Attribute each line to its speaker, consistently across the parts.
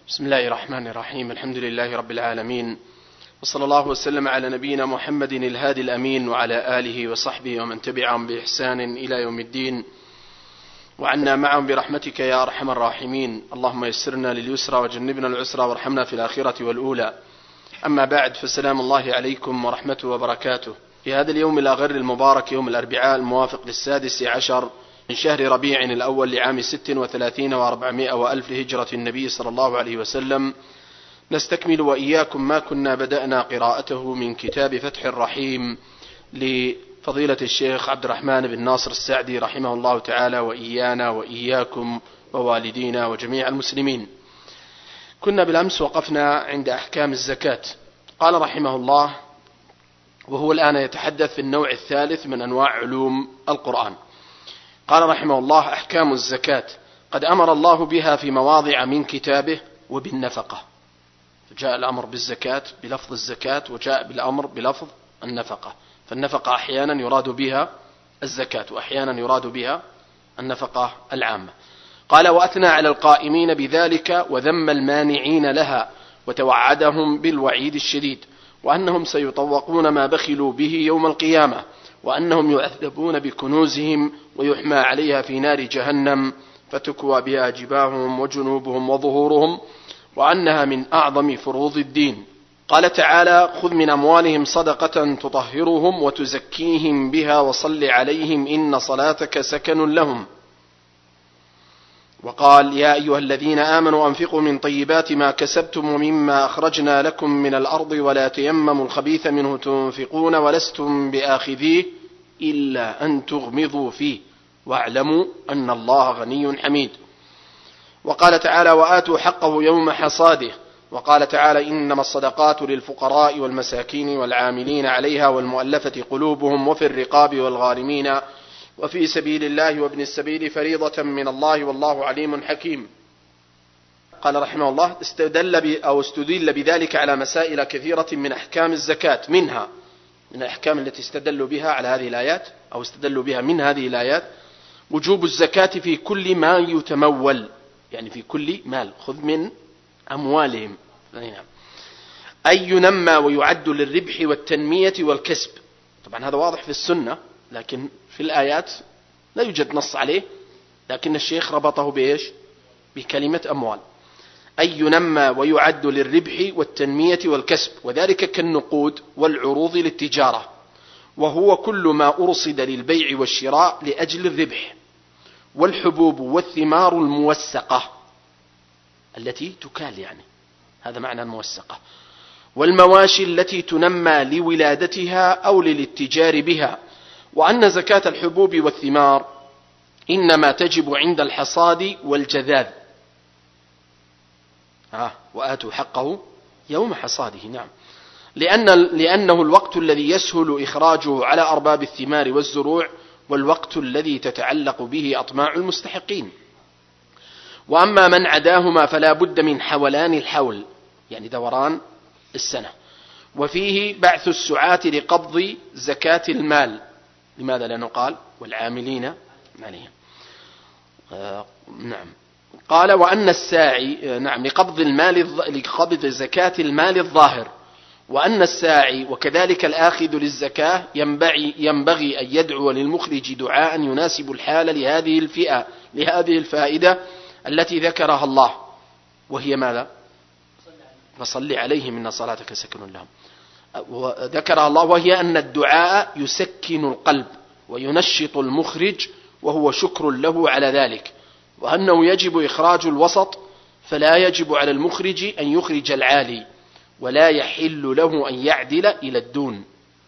Speaker 1: بسم الله الرحمن الرحيم. الحمد لله رب العالمين، وصلى الله وسلم على نبينا محمد الهادي الأمين وعلى آله وصحبه ومن تبعهم بإحسان إلى يوم الدين، وعنا معهم برحمتك يا أرحم الراحمين. اللهم يسرنا لليسرى وجنبنا العسرى وارحمنا في الآخرة والأولى. أما بعد، فالسلام الله عليكم ورحمته وبركاته. في هذا اليوم الأغر المبارك، يوم الأربعاء الموافق ل16 من شهر ربيع الأول لعام 36 و400 وألف هجرة النبي صلى الله عليه وسلم، نستكمل وإياكم ما كنا بدأنا قراءته من كتاب فتح الرحيم لفضيلة الشيخ عبد الرحمن بن ناصر السعدي رحمه الله تعالى، وإيانا وإياكم ووالدينا وجميع المسلمين. كنا بالأمس وقفنا عند أحكام الزكاة. قال رحمه الله، وهو الآن يتحدث في النوع الثالث من أنواع علوم القرآن. قال رحمه الله: أحكام الزكاة قد أمر الله بها في مواضع من كتابه وبالنفقة. جاء الأمر بالزكاة بلفظ الزكاة، وجاء بالأمر بلفظ النفقة. فالنفقة أحيانا يراد بها الزكاة، وأحيانا يراد بها النفقة العامة. قال: وأثنى على القائمين بذلك وذم المانعين لها، وتوعدهم بالوعيد الشديد، وأنهم سيطوقون ما بخلوا به يوم القيامة، وأنهم يعذبون بكنوزهم ويحمى عليها في نار جهنم فتكوى بها جباههم وجنوبهم وظهورهم، وأنها من أعظم فروض الدين. قال تعالى: خذ من أموالهم صدقة تطهرهم وتزكيهم بها وصل عليهم إن صلاتك سكن لهم. وقال: يا أيها الذين آمنوا أنفقوا من طيبات ما كسبتم ومما أخرجنا لكم من الأرض ولا تيمموا الخبيث منه تنفقون ولستم بآخذيه إلا أن تغمضوا فيه واعلموا أن الله غني حميد. وقال تعالى: وآتوا حقه يوم حصاده. وقال تعالى: إنما الصدقات للفقراء والمساكين والعاملين عليها والمؤلفة قلوبهم وفي الرقاب والغارمين وفي سبيل الله وابن السبيل فريضة من الله والله عليم حكيم. قال رحمه الله: استدل بذلك على مسائل كثيرة من أحكام الزكاة، منها من الأحكام التي استدلوا بها على هذه الآيات، أو استدلوا بها من هذه الآيات، وجوب الزكاة في كل ما يتمول، يعني في كل مال. خذ من أموالهم أي ينمى ويعد للربح والتنمية والكسب. طبعا هذا واضح في السنة، لكن في الآيات لا يوجد نص عليه، لكن الشيخ ربطه بإيش؟ بكلمة أموال. أي ينمى ويعد للربح والتنمية والكسب، وذلك كالنقود والعروض للتجارة، وهو كل ما أرصد للبيع والشراء لأجل الربح، والحبوب والثمار الموسقة التي تكال، يعني هذا معنى الموسقة، والمواشي التي تنمى لولادتها أو للاتجار بها. وأن زكاة الحبوب والثمار إنما تجب عند الحصاد والجذاذ. وآتوا حقه يوم حصاده، نعم، لأنه الوقت الذي يسهل إخراجه على أرباب الثمار والزروع، والوقت الذي تتعلق به أطماع المستحقين. وأما من عداهما فلا بد من حولان الحول، يعني دوران السنة، وفيه بعث السعاة لقبض زكاة المال. لماذا لا نقال والعاملين عليها؟ نعم. قال: وأن الساعي، نعم، لقبض زكاة المال الظاهر. وأن الساعي وكذلك الآخذ للزكاة ينبغي أن يدعو للمخرج دعاء يناسب الحال لهذه الفائدة التي ذكرها الله، وهي ماذا؟ فصل عليهم إن صلاتك سكن لهم. وذكرها الله، وهي أن الدعاء يسكن القلب وينشط المخرج، وهو شكر له على ذلك، وأنه يجب إخراج الوسط، فلا يجب على المخرج أن يخرج العالي، ولا يحل له أن يعدل إلى الدون.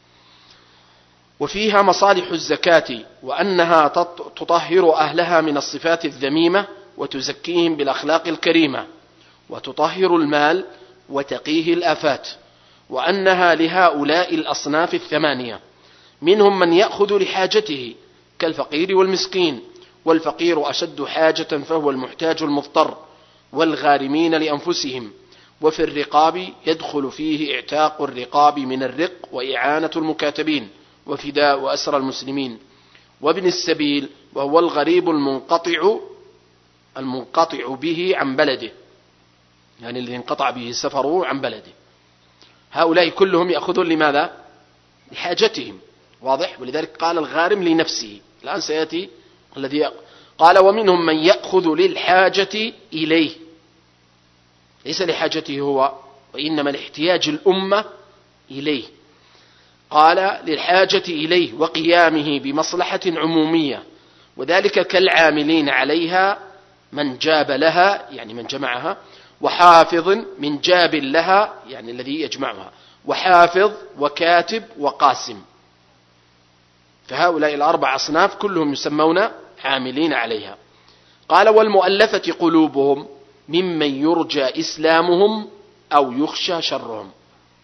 Speaker 1: وفيها مصالح الزكاة، وأنها تطهر أهلها من الصفات الذميمة وتزكيهم بالأخلاق الكريمة، وتطهر المال وتقيه الآفات. وأنها لهؤلاء الأصناف الثمانية: منهم من يأخذ لحاجته كالفقير والمسكين، والفقير أشد حاجة فهو المحتاج المضطر، والغارمين لأنفسهم. وفي الرقاب يدخل فيه اعتاق الرقاب من الرق، وإعانة المكاتبين، وفداء وأسر المسلمين. وابن السبيل، وهو الغريب المنقطع به عن بلده، يعني الذي انقطع به سفره عن بلده. هؤلاء كلهم يأخذون لماذا؟ لحاجتهم، واضح؟ ولذلك قال الغارم لنفسه. الآن سيأتي الذي قال ومنهم من يأخذ للحاجة إليه، ليس لحاجته هو، وإنما لاحتياج الأمة إليه. قال للحاجة إليه وقيامه بمصلحة عمومية، وذلك كالعاملين عليها من جاب لها، يعني من جمعها، وحافظ من جاب لها، يعني الذي يجمعها، وحافظ وكاتب وقاسم. فهؤلاء الأربع أصناف كلهم يسمون عاملين عليها. قال والمؤلفة قلوبهم ممن يرجى إسلامهم أو يخشى شرهم،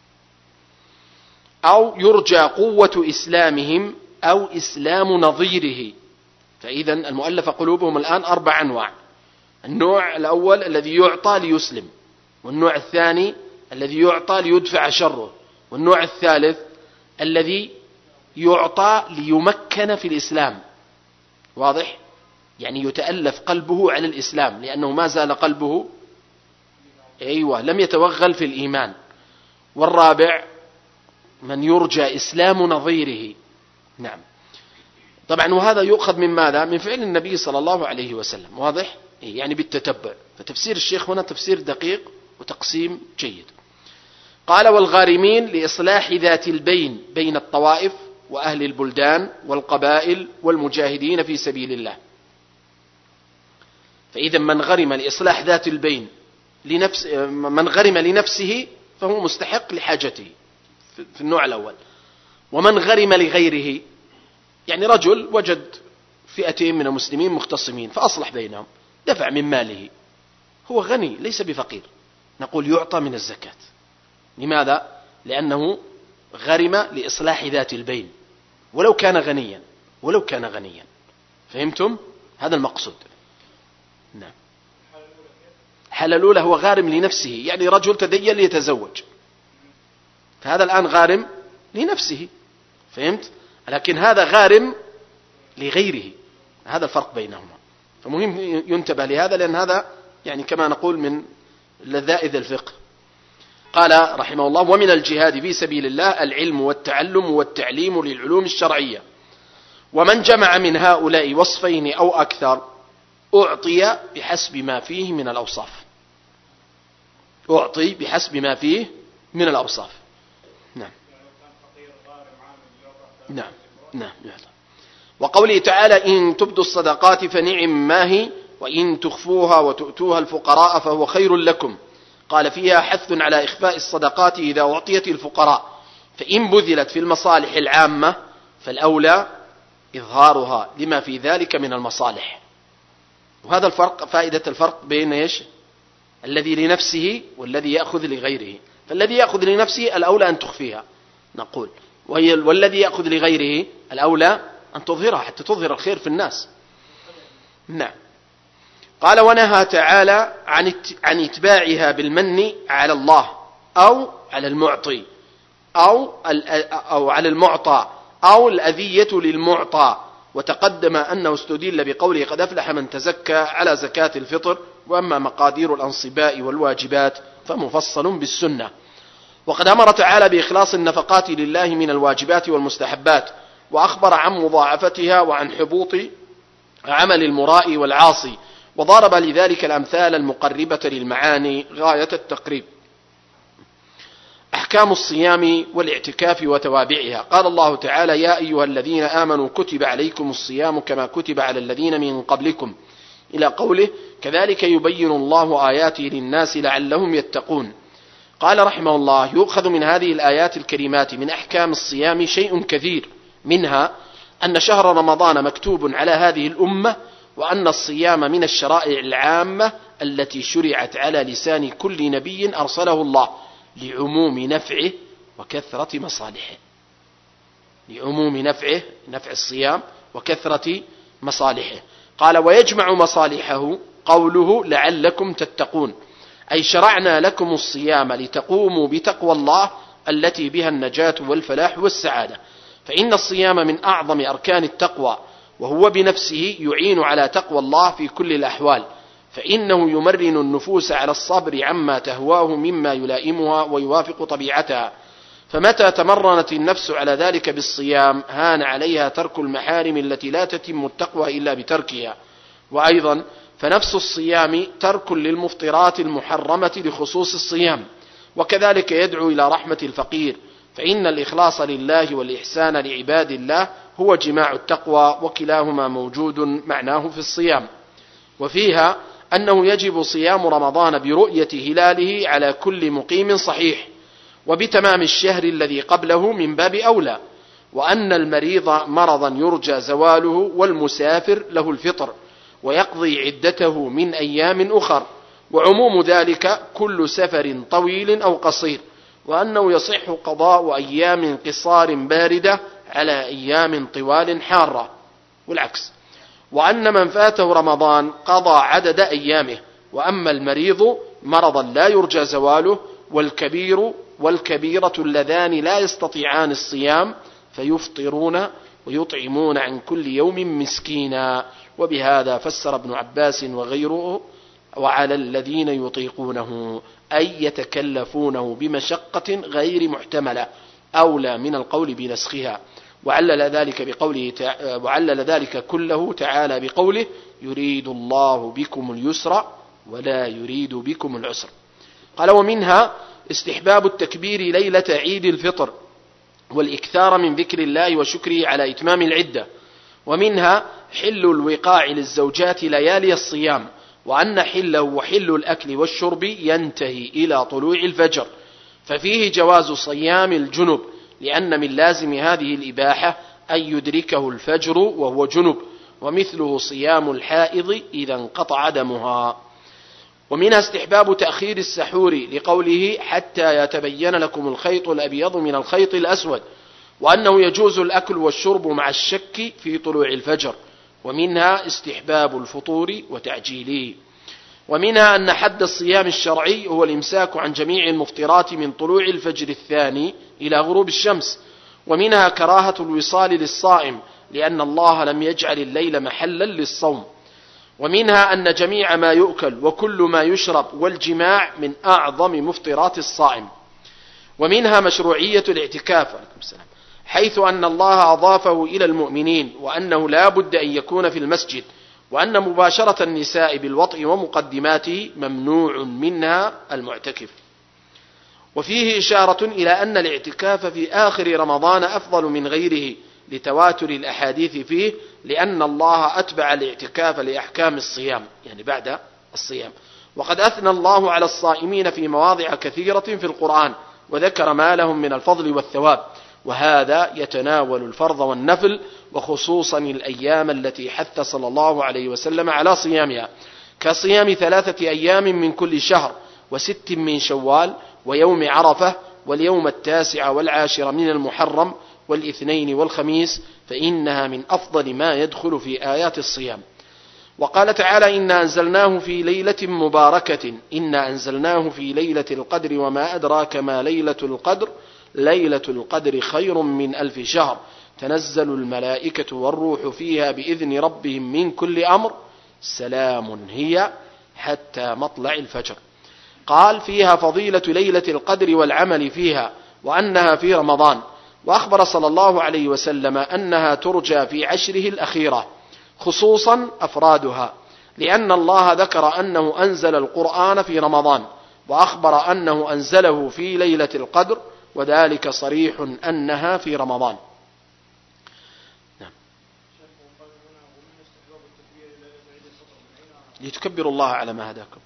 Speaker 1: أو يرجى قوة إسلامهم أو إسلام نظيره. فإذا المؤلفة قلوبهم الآن 4 أنواع. النوع الأول الذي يعطى ليسلم، والنوع الثاني الذي يعطى ليدفع شره، والنوع الثالث الذي يعطى ليمكن في الإسلام، واضح؟ يعني يتألف قلبه على الإسلام لأنه ما زال قلبه لم يتوغل في الإيمان. والرابع من يرجى إسلام نظيره. نعم، طبعا وهذا يؤخذ من ماذا؟ من فعل النبي صلى الله عليه وسلم، واضح؟ يعني بالتتبع. فتفسير الشيخ هنا تفسير دقيق وتقسيم جيد. قال والغارمين لإصلاح ذات البين بين الطوائف وأهل البلدان والقبائل والمجاهدين في سبيل الله. فإذا من غرم لإصلاح ذات البين من غرم لنفسه فهو مستحق لحاجته في النوع الأول. ومن غرم لغيره، يعني رجل وجد فئتين من المسلمين مختصمين فأصلح بينهم، دفع من ماله، هو غني ليس بفقير، نقول يعطى من الزكاة. لماذا؟ لأنه غرم لإصلاح ذات البين ولو كان غنيا. فهمتم؟ هذا المقصود. نعم. الحالة الأولى هو غارم لنفسه، يعني رجل تدين ليتزوج، فهذا الآن غارم لنفسه، فهمت؟ لكن هذا غارم لغيره، هذا الفرق بينهما. فمهم ينتبه لهذا، لأن هذا يعني كما نقول من لذائذ الفقه. قال رحمه الله ومن الجهاد في سبيل الله العلم والتعلم والتعليم للعلوم الشرعية. ومن جمع من هؤلاء وصفين أو أكثر أعطي بحسب ما فيه من الأوصاف. أعطي بحسب ما فيه من الأوصاف. نعم. نعم. نعم. وقوله تعالى إن تبدوا الصدقات فنعم ما هي وإن تخفوها وتؤتوها الفقراء فهو خير لكم. قال فيها حث على إخفاء الصدقات إذا أعطيت الفقراء، فإن بذلت في المصالح العامة فالأولى إظهارها لما في ذلك من المصالح. وهذا الفرق، فائدة الفرق بين إيش؟ الذي لنفسه والذي يأخذ لغيره. فالذي يأخذ لنفسه الأولى أن تخفيها نقول، والذي يأخذ لغيره الأولى أن تظهرها حتى تظهر الخير في الناس. نعم. قال ونهى تعالى عن اتباعها بالمن على الله أو على المعطي أو على المعطى أو الأذية للمعطى. وتقدم أنه استدل بقوله قد أفلح من تزكى على زكاة الفطر، وأما مقادير الأنصباء والواجبات فمفصل بالسنة. وقد أمر تعالى بإخلاص النفقات لله من الواجبات والمستحبات، وأخبر عن مضاعفتها وعن حبوط عمل المراء والعاصي، وضرب لذلك الأمثال المقربة للمعاني غاية التقريب. أحكام الصيام والاعتكاف وتوابعها. قال الله تعالى يا أيها الذين آمنوا كتب عليكم الصيام كما كتب على الذين من قبلكم إلى قوله كذلك يبين الله آياته للناس لعلهم يتقون. قال رحمه الله يؤخذ من هذه الآيات الكريمات من أحكام الصيام شيء كثير، منها أن شهر رمضان مكتوب على هذه الأمة، وأن الصيام من الشرائع العامة التي شرعت على لسان كل نبي أرسله الله لعموم نفعه وكثرة مصالحه. لعموم نفعه، نفع الصيام، وكثرة مصالحه. قال ويجمع مصالحه قوله لعلكم تتقون، أي شرعنا لكم الصيام لتقوموا بتقوى الله التي بها النجاة والفلاح والسعادة. فإن الصيام من أعظم أركان التقوى، وهو بنفسه يعين على تقوى الله في كل الأحوال، فإنه يمرن النفوس على الصبر عما تهواه مما يلائمها ويوافق طبيعتها، فمتى تمرنت النفس على ذلك بالصيام هان عليها ترك المحارم التي لا تتم التقوى إلا بتركها. وأيضا فنفس الصيام ترك للمفطرات المحرمة لخصوص الصيام، وكذلك يدعو إلى رحمة الفقير، فإن الإخلاص لله والإحسان لعباد الله هو جماع التقوى، وكلاهما موجود معناه في الصيام. وفيها أنه يجب صيام رمضان برؤية هلاله على كل مقيم صحيح، وبتمام الشهر الذي قبله من باب أولى، وأن المريض مرضا يرجى زواله والمسافر له الفطر ويقضي عدته من أيام أخر، وعموم ذلك كل سفر طويل أو قصير، وأنه يصح قضاء أيام قصار باردة على أيام طوال حارة، والعكس، وأن من فاته رمضان قضى عدد أيامه. وأما المريض مرضا لا يرجى زواله والكبير والكبيرة اللذان لا يستطيعان الصيام فيفطرون ويطعمون عن كل يوم مسكينا. وبهذا فسر ابن عباس وغيره وعلى الذين يطيقونه أي يتكلفونه بمشقة غير محتملة أولى من القول بنسخها، وعلل ذلك كله تعالى بقوله يريد الله بكم اليسر ولا يريد بكم العسر. قال ومنها استحباب التكبير ليلة عيد الفطر والإكثار من ذكر الله وشكره على إتمام العدة. ومنها حل الوقاع للزوجات ليالي الصيام، وأن حله وحل الأكل والشرب ينتهي إلى طلوع الفجر، ففيه جواز صيام الجنب، لأن من لازم هذه الإباحة أن يدركه الفجر وهو جنب، ومثله صيام الحائض إذا انقطع دمها. ومنها استحباب تأخير السحور لقوله حتى يتبين لكم الخيط الأبيض من الخيط الأسود، وأنه يجوز الأكل والشرب مع الشك في طلوع الفجر. ومنها استحباب الفطور وتعجيله. ومنها أن حد الصيام الشرعي هو الإمساك عن جميع المفطرات من طلوع الفجر الثاني إلى غروب الشمس. ومنها كراهة الوصال للصائم، لأن الله لم يجعل الليل محلا للصوم. ومنها أن جميع ما يؤكل وكل ما يشرب والجماع من أعظم مفطرات الصائم. ومنها مشروعية الاعتكاف حيث أن الله أضافه إلى المؤمنين، وأنه لا بد أن يكون في المسجد، وأن مباشرة النساء بالوطء ومقدماته ممنوع منها المعتكف. وفيه إشارة إلى أن الاعتكاف في آخر رمضان أفضل من غيره لتواتر الأحاديث فيه، لأن الله أتبع الاعتكاف لأحكام الصيام، يعني بعد الصيام. وقد أثنى الله على الصائمين في مواضع كثيرة في القرآن، وذكر ما لهم من الفضل والثواب، وهذا يتناول الفرض والنفل، وخصوصا الأيام التي حث صلى الله عليه وسلم على صيامها، كصيام 3 أيام من كل شهر، و6 من شوال، ويوم عرفة، واليوم 9 و10 من المحرم، والاثنين والخميس، فإنها من أفضل ما يدخل في آيات الصيام. وقال تعالى إنا أنزلناه في ليلة مباركة إنا أنزلناه في ليلة القدر وما أدراك ما ليلة القدر ليلة القدر خير من 1000 شهر تنزل الملائكة والروح فيها بإذن ربهم من كل أمر سلام هي حتى مطلع الفجر. قال فيها فضيلة ليلة القدر والعمل فيها، وأنها في رمضان. وأخبر صلى الله عليه وسلم أنها ترجى في عشره الأخيرة، خصوصا أفرادها، لأن الله ذكر أنه أنزل القرآن في رمضان، وأخبر أنه أنزله في ليلة القدر، وذلك صريح أنها في رمضان. لتكبروا الله على ما هداكم.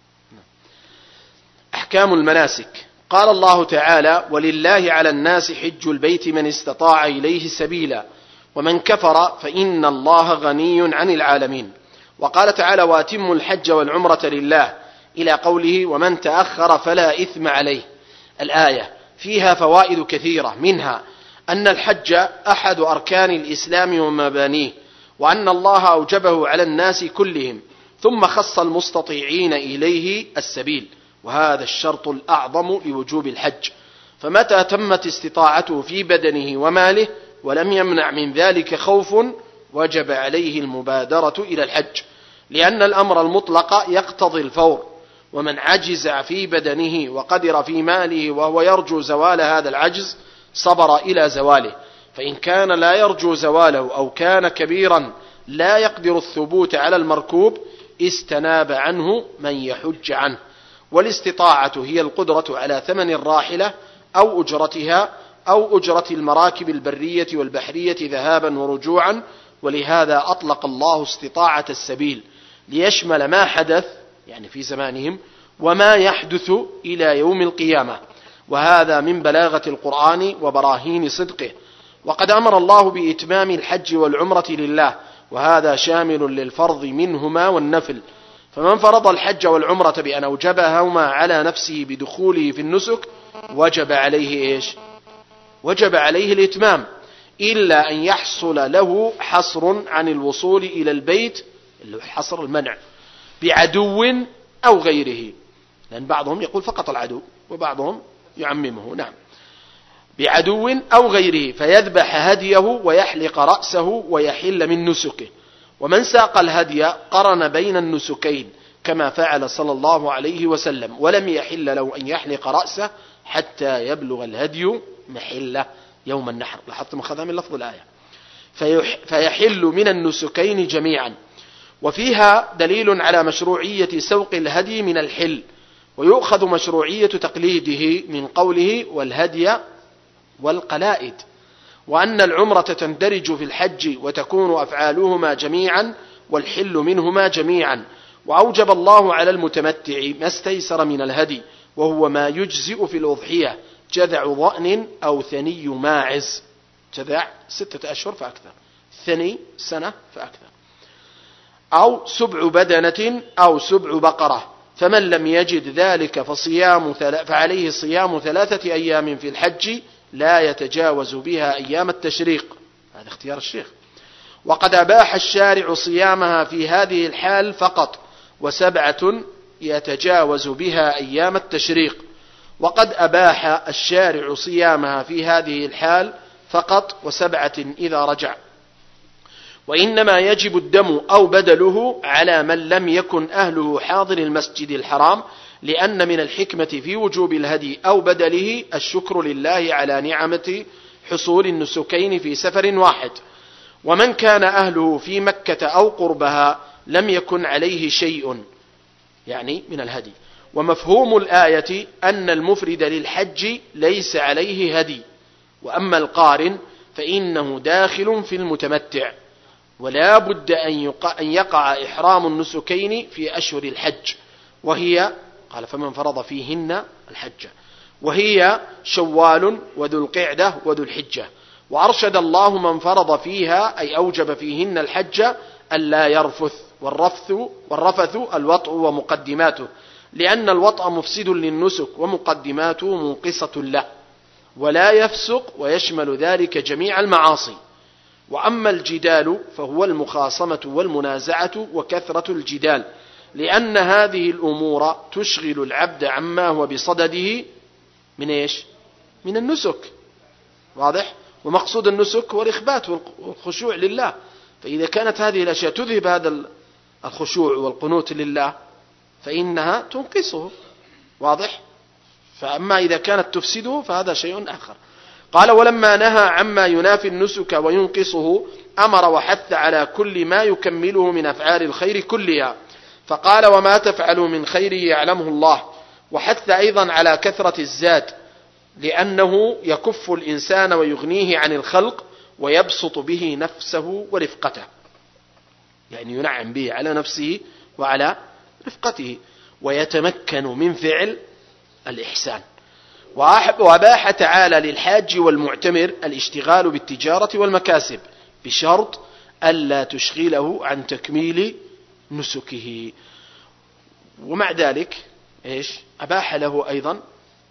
Speaker 1: أحكام المناسك. قال الله تعالى ولله على الناس حج البيت من استطاع إليه سبيلا ومن كفر فإن الله غني عن العالمين. وقال تعالى وأتموا الحج والعمرة لله إلى قوله ومن تأخر فلا إثم عليه. الآية فيها فوائد كثيرة، منها أن الحج أحد أركان الإسلام ومبانيه، وأن الله أوجبه على الناس كلهم، ثم خص المستطيعين إليه السبيل، وهذا الشرط الأعظم لوجوب الحج، فمتى تمت استطاعته في بدنه وماله ولم يمنع من ذلك خوف وجب عليه المبادرة إلى الحج، لأن الأمر المطلق يقتضي الفور، ومن عجز في بدنه وقدر في ماله وهو يرجو زوال هذا العجز صبر إلى زواله، فإن كان لا يرجو زواله أو كان كبيرا لا يقدر الثبوت على المركوب استناب عنه من يحج عنه. والاستطاعة هي القدرة على ثمن الراحلة أو أجرتها أو أجرة المراكب البرية والبحرية ذهابا ورجوعا، ولهذا أطلق الله استطاعة السبيل ليشمل ما حدث يعني في زمانهم وما يحدث إلى يوم القيامة، وهذا من بلاغة القرآن وبراهين صدقه. وقد أمر الله بإتمام الحج والعمرة لله، وهذا شامل للفرض منهما والنفل، فمن فرض الحج والعمرة بأن أوجبهما على نفسه بدخوله في النسك وجب عليه إيش؟ وجب عليه الإتمام، إلا أن يحصل له حصر عن الوصول إلى البيت، اللي حصر المنع، بعدو أو غيره، لأن بعضهم يقول فقط العدو وبعضهم يعممه، نعم، بعدو أو غيره، فيذبح هديه ويحلق رأسه ويحل من نسكه. ومن ساق الهدي قرن بين النسكين كما فعل صلى الله عليه وسلم، ولم يحل له أن يحلق رأسه حتى يبلغ الهدي محله يوم النحر. لاحظتم أخذها من لفظ الآية، فيحل من النسكين جميعا. وفيها دليل على مشروعية سوق الهدي من الحل، ويؤخذ مشروعية تقليده من قوله والهدي والقلائد، وأن العمرة تندرج في الحج وتكون أفعالهما جميعا والحل منهما جميعا. وأوجب الله على المتمتع ما استيسر من الهدي، وهو ما يجزئ في الأضحية، جذع ضأن أو ثني ماعز، جذع 6 أشهر فأكثر، ثني سنة فأكثر، أو سبع بدنة أو سبع بقرة. فمن لم يجد ذلك فعليه صيام 3 أيام في الحج لا يتجاوز بها أيام التشريق، هذا اختيار الشيخ. وقد أباح الشارع صيامها في هذه الحال فقط، و7 يتجاوز بها أيام التشريق. وقد أباح الشارع صيامها في هذه الحال فقط، و7 إذا رجع. وإنما يجب الدم أو بدله على من لم يكن أهله حاضر المسجد الحرام، لأن من الحكمة في وجوب الهدي أو بدله الشكر لله على نعمة حصول النسكين في سفر واحد. ومن كان أهله في مكة أو قربها لم يكن عليه شيء يعني من الهدي. ومفهوم الآية أن المفرد للحج ليس عليه هدي، وأما القارن فإنه داخل في المتمتع، ولا بد أن يقع إحرام النسكين في أشهر الحج، وهي قال فمن فرض فيهن الحج، وهي شوال وذو القعدة وذو الحجة. وأرشد الله من فرض فيها أي أوجب فيهن الحج ألا يرفث، والرفث الوطء ومقدماته، لأن الوطء مفسد للنسك ومقدماته منقصة له، ولا يفسق، ويشمل ذلك جميع المعاصي. وأما الجدال فهو المخاصمة والمنازعة وكثرة الجدال، لأن هذه الأمور تشغل العبد عما هو بصدده من إيش؟ من النسك، واضح؟ ومقصود النسك هو الإخبات والخشوع لله، فإذا كانت هذه الأشياء تذهب هذا الخشوع والقنوت لله فإنها تنقصه، واضح؟ فأما إذا كانت تفسده فهذا شيء آخر. قال ولما نهى عما ينافي النسك وينقصه أمر وحث على كل ما يكمله من أفعال الخير كلها، فقال وما تفعلوا من خير يعلمه الله. وحث أيضا على كثرة الزاد، لأنه يكف الإنسان ويغنيه عن الخلق ويبسط به نفسه ورفقته، يعني ينعم به على نفسه وعلى رفقته، ويتمكن من فعل الإحسان. وأباح تعالى للحاج والمعتمر الاشتغال بالتجارة والمكاسب بشرط ألا تشغله عن تكميل نسكه. ومع ذلك إيش؟ أباح له أيضا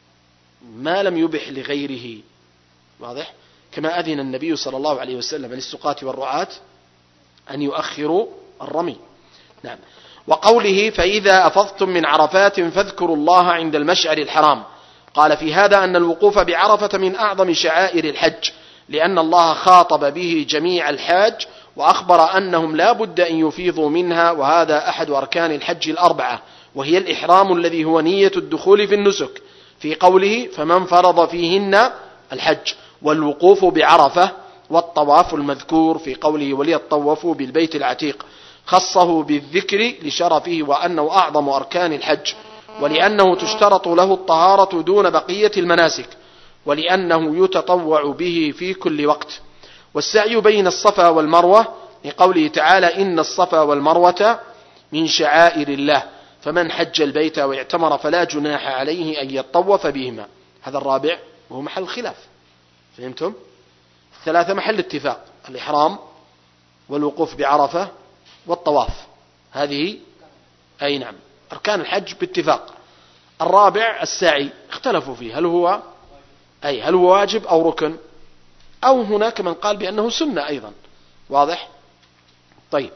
Speaker 1: ما لم يبح لغيره، واضح؟ كما أذن النبي صلى الله عليه وسلم للسقاة والرعاة أن يؤخروا الرمي، نعم. وقوله فإذا أفضتم من عرفات فاذكروا الله عند المشعر الحرام، قال في هذا أن الوقوف بعرفة من أعظم شعائر الحج، لأن الله خاطب به جميع الحاج وأخبر أنهم لا بد أن يفيضوا منها، وهذا أحد أركان الحج الأربعة، وهي الإحرام الذي هو نية الدخول في النسك، في قوله فمن فرض فيهن الحج، والوقوف بعرفة، والطواف المذكور في قوله وليطوفوا بالبيت العتيق، خصه بالذكر لشرفه وأنه أعظم أركان الحج، ولأنه تشترط له الطهارة دون بقية المناسك، ولأنه يتطوع به في كل وقت. والسعي بين الصفا والمروة لقوله تعالى إن الصفا والمروة من شعائر الله، فمن حج البيت واعتمر فلا جناح عليه أن يطوف بهما. هذا الرابع وهو محل خلاف، فهمتم؟ الثلاثة محل اتفاق: الإحرام والوقوف بعرفة والطواف، هذه أي نعم أركان الحج باتفاق. الرابع السعي، اختلفوا فيه هل هو واجب أو ركن، أو هناك من قال بأنه سنة أيضا. واضح؟ طيب،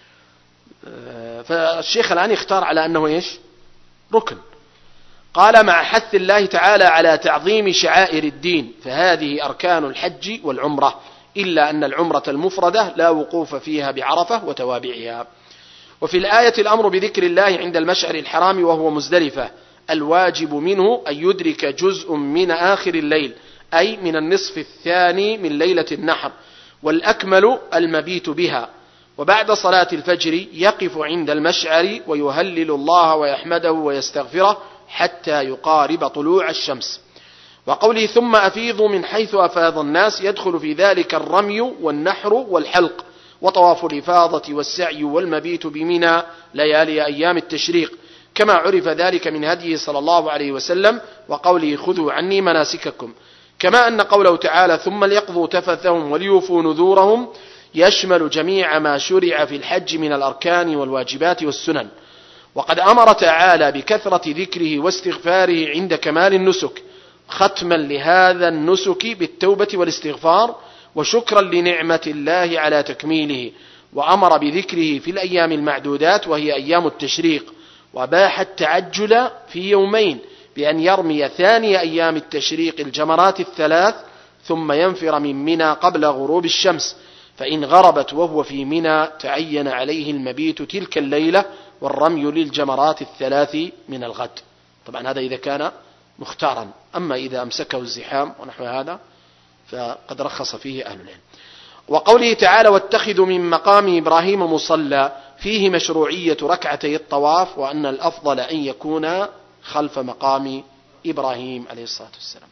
Speaker 1: فالشيخ الآن يختار على أنه إيش؟ ركن. قال مع حث الله تعالى على تعظيم شعائر الدين، فهذه أركان الحج والعمرة، إلا أن العمرة المفردة لا وقوف فيها بعرفة وتوابعها. وفي الآية الأمر بذكر الله عند المشعر الحرام وهو مزدلفة، الواجب منه أن يدرك جزء من آخر الليل، أي من النصف الثاني من ليلة النحر، والأكمل المبيت بها، وبعد صلاة الفجر يقف عند المشعر ويهلل الله ويحمده ويستغفره حتى يقارب طلوع الشمس. وقوله ثم أفيضوا من حيث أفاض الناس يدخل في ذلك الرمي والنحر والحلق وطواف الإفاضة والسعي والمبيت بمنى ليالي أيام التشريق، كما عرف ذلك من هديه صلى الله عليه وسلم وقوله خذوا عني مناسككم. كما أن قوله تعالى ثم ليقضوا تفثهم وليوفوا نذورهم يشمل جميع ما شرع في الحج من الأركان والواجبات والسنن. وقد أمر تعالى بكثرة ذكره واستغفاره عند كمال النسك، ختما لهذا النسك بالتوبة والاستغفار وشكرا لنعمة الله على تكميله، وأمر بذكره في الأيام المعدودات وهي أيام التشريق، وباح التعجل في يومين بأن يرمي ثاني أيام التشريق الجمرات الثلاث ثم ينفر من منى قبل غروب الشمس، فإن غربت وهو في منى تعين عليه المبيت تلك الليلة والرمي للجمرات الثلاث من الغد. طبعا هذا إذا كان مختارا، أما إذا أمسكه الزحام ونحو هذا فقد رخص فيه أهل العلم. وقوله تعالى واتخذوا من مقام إبراهيم مصلى، فيه مشروعية ركعتي الطواف، وأن الأفضل أن يكون خلف مقام إبراهيم عليه الصلاة والسلام.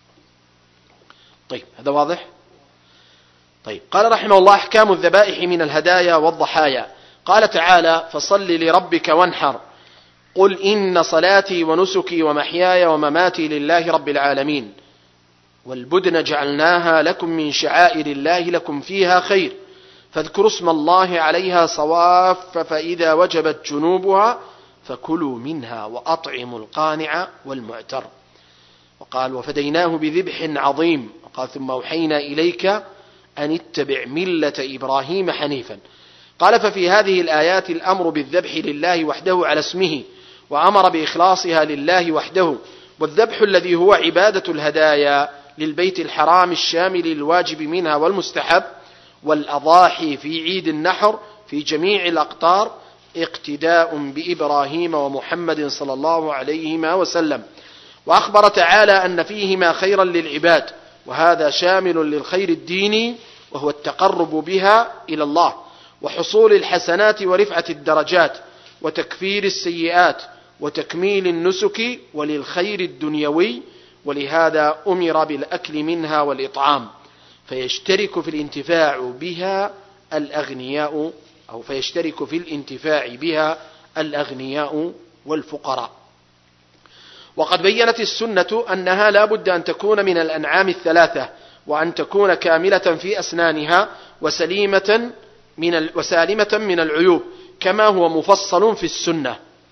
Speaker 1: طيب، هذا واضح؟ طيب، قال رحمه الله أحكام الذبائح من الهدايا والضحايا. قال تعالى فصل لربك وانحر، قل إن صلاتي ونسكي ومحياي ومماتي لله رب العالمين، والبدن جعلناها لكم من شعائر الله لكم فيها خير، فاذكروا اسم الله عليها صواف، فإذا وجبت جنوبها فكلوا منها وأطعموا القانع والمعتر. وقال وفديناه بذبح عظيم. وقال ثم أوحينا إليك أن اتبع ملة إبراهيم حنيفا. قال ففي هذه الآيات الأمر بالذبح لله وحده على اسمه، وأمر بإخلاصها لله وحده، والذبح الذي هو عبادة الهدايا للبيت الحرام الشامل للواجب منها والمستحب، والأضاحي في عيد النحر في جميع الأقطار، اقتداء بإبراهيم ومحمد صلى الله عليه وسلم. وأخبر تعالى أن فيهما خيرا للعباد، وهذا شامل للخير الديني وهو التقرب بها إلى الله، وحصول الحسنات ورفعة الدرجات وتكفير السيئات وتكميل النسك، وللخير الدنيوي، ولهذا أمر بالأكل منها والإطعام، فيشترك في الانتفاع بها الأغنياء، أو فيشترك في الانتفاع بها الأغنياء والفقراء. وقد بيّنت السنة أنها لا بد أن تكون من الأنعام الثلاثة، وأن تكون كاملة في أسنانها وسالمة من العيوب، كما هو مفصل في السنة.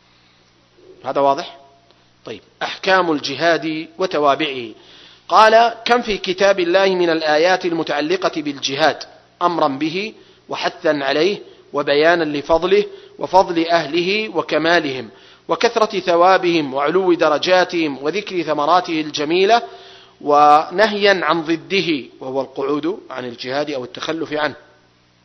Speaker 1: هذا واضح؟ طيب، أحكام الجهاد وتوابعه. قال كم في كتاب الله من الآيات المتعلقة بالجهاد أمرا به وحثا عليه وبيانا لفضله وفضل أهله وكمالهم وكثرة ثوابهم وعلو درجاتهم وذكر ثمراته الجميلة، ونهيا عن ضده وهو القعود عن الجهاد أو التخلف عنه.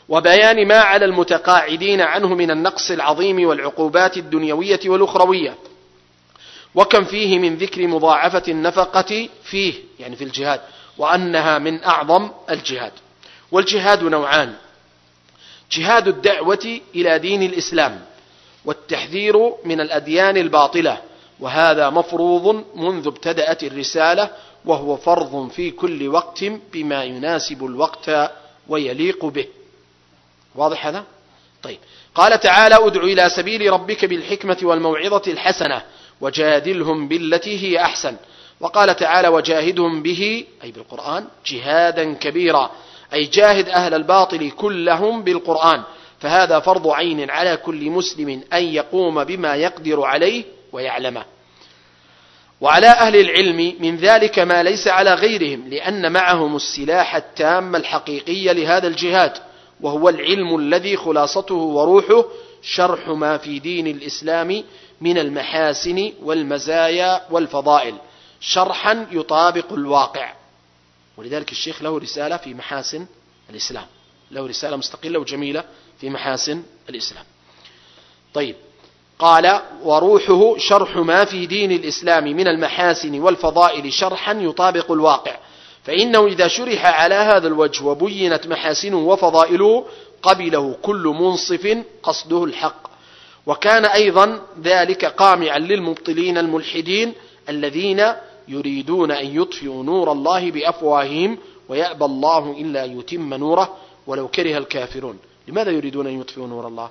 Speaker 1: وبيان ما على المتقاعدين عنه من النقص العظيم والعقوبات الدنيوية والأخروية، وكم فيه من ذكر مضاعفة النفقة فيه يعني في الجهاد، وأنها من أعظم الجهاد. والجهاد نوعان: جهاد الدعوة إلى دين الإسلام والتحذير من الأديان الباطلة، وهذا مفروض منذ ابتدأت الرسالة، وهو فرض في كل وقت بما يناسب الوقت ويليق به. واضح هذا؟ طيب. قال تعالى: ادع إلى سبيل ربك بالحكمة والموعظة الحسنة وجادلهم بالتي هي أحسن. وقال تعالى: وجاهدهم به أي بالقرآن جهادا كبيرا، أي جاهد أهل الباطل كلهم بالقرآن، فهذا فرض عين على كل مسلم أن يقوم بما يقدر عليه ويعلمه. وعلى أهل العلم من ذلك ما ليس على غيرهم، لأن معهم السلاح التام الحقيقي لهذا الجهاد، وهو العلم الذي خلاصته وروحه شرح ما في دين الإسلام من المحاسن والمزايا والفضائل شرحا يطابق الواقع. ولذلك الشيخ له رسالة في محاسن الإسلام، له رسالة مستقلة وجميلة في محاسن الإسلام. طيب. قال: وروحه شرح ما في دين الإسلام من المحاسن والفضائل شرحا يطابق الواقع، فإنه إذا شرح على هذا الوجه وبينت محاسنه وفضائله قبله كل منصف قصده الحق، وكان أيضا ذلك قامعا للمبطلين الملحدين الذين يريدون أن يطفئوا نور الله بأفواههم ويأبى الله إلا يتم نوره ولو كره الكافرون. لماذا يريدون أن يطفئوا نور الله؟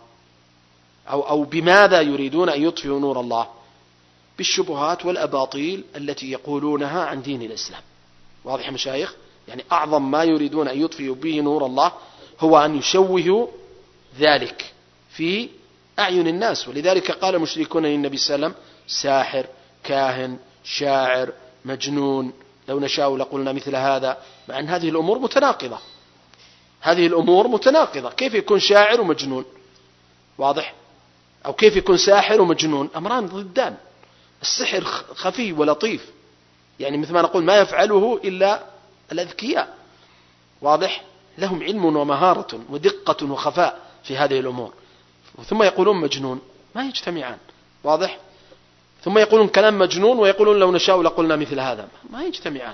Speaker 1: أو بماذا يريدون أن يطفئوا نور الله؟ بالشبهات والأباطيل التي يقولونها عن دين الإسلام. واضح يا مشايخ؟ يعني أعظم ما يريدون أن يطفئوا به نور الله هو أن يشوهوا ذلك في أعين الناس. ولذلك قال المشركون للنبي صلى الله عليه وسلم: ساحر، كاهن، شاعر، مجنون، لو نشاء لقلنا مثل هذا، مع أن هذه الأمور متناقضة. هذه الأمور متناقضة. كيف يكون شاعر ومجنون؟ واضح؟ أو كيف يكون ساحر ومجنون؟ أمران ضدان. السحر خفي ولطيف، يعني مثل ما نقول ما يفعله إلا الأذكياء. واضح؟ لهم علم ومهارة ودقة وخفاء في هذه الأمور، ثم يقولون مجنون، ما يجتمعان. واضح؟ ثم يقولون كلام مجنون ويقولون لو نشاء لقلنا مثل هذا، ما يجتمعان.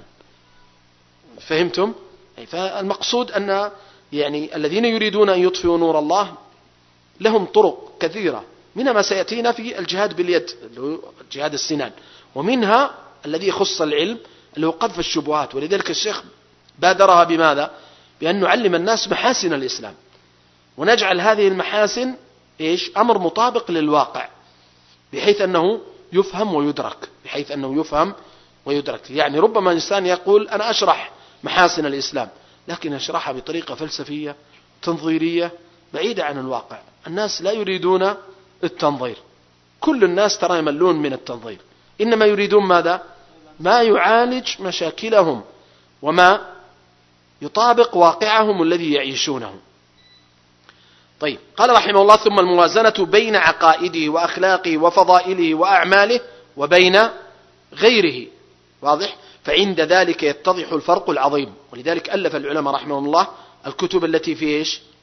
Speaker 1: فهمتم؟ فالمقصود أن يعني الذين يريدون أن يطفئوا نور الله لهم طرق كثيرة، منها ما سيأتينا في الجهاد باليد اللي هو جهاد السنان، ومنها الذي يخص العلم اللي هو قذف الشبهات. ولذلك الشيخ بادرها بماذا؟ بأن نعلم الناس محاسن الإسلام، ونجعل هذه المحاسن أمر مطابق للواقع، بحيث أنه يفهم ويدرك. يعني ربما إنسان يقول أنا أشرح محاسن الإسلام، لكن أشرحها بطريقة فلسفية تنظيرية بعيدة عن الواقع. الناس لا يريدون التنظير، كل الناس ترى يملون من التنظير، إنما يريدون ماذا؟ ما يعالج مشاكلهم وما يطابق واقعهم الذي يعيشونه. طيب. قال رحمه الله: ثم الموازنة بين عقائده وأخلاقه وفضائله وأعماله وبين غيره. واضح؟ فعند ذلك يتضح الفرق العظيم. ولذلك ألف العلماء رحمه الله الكتب التي في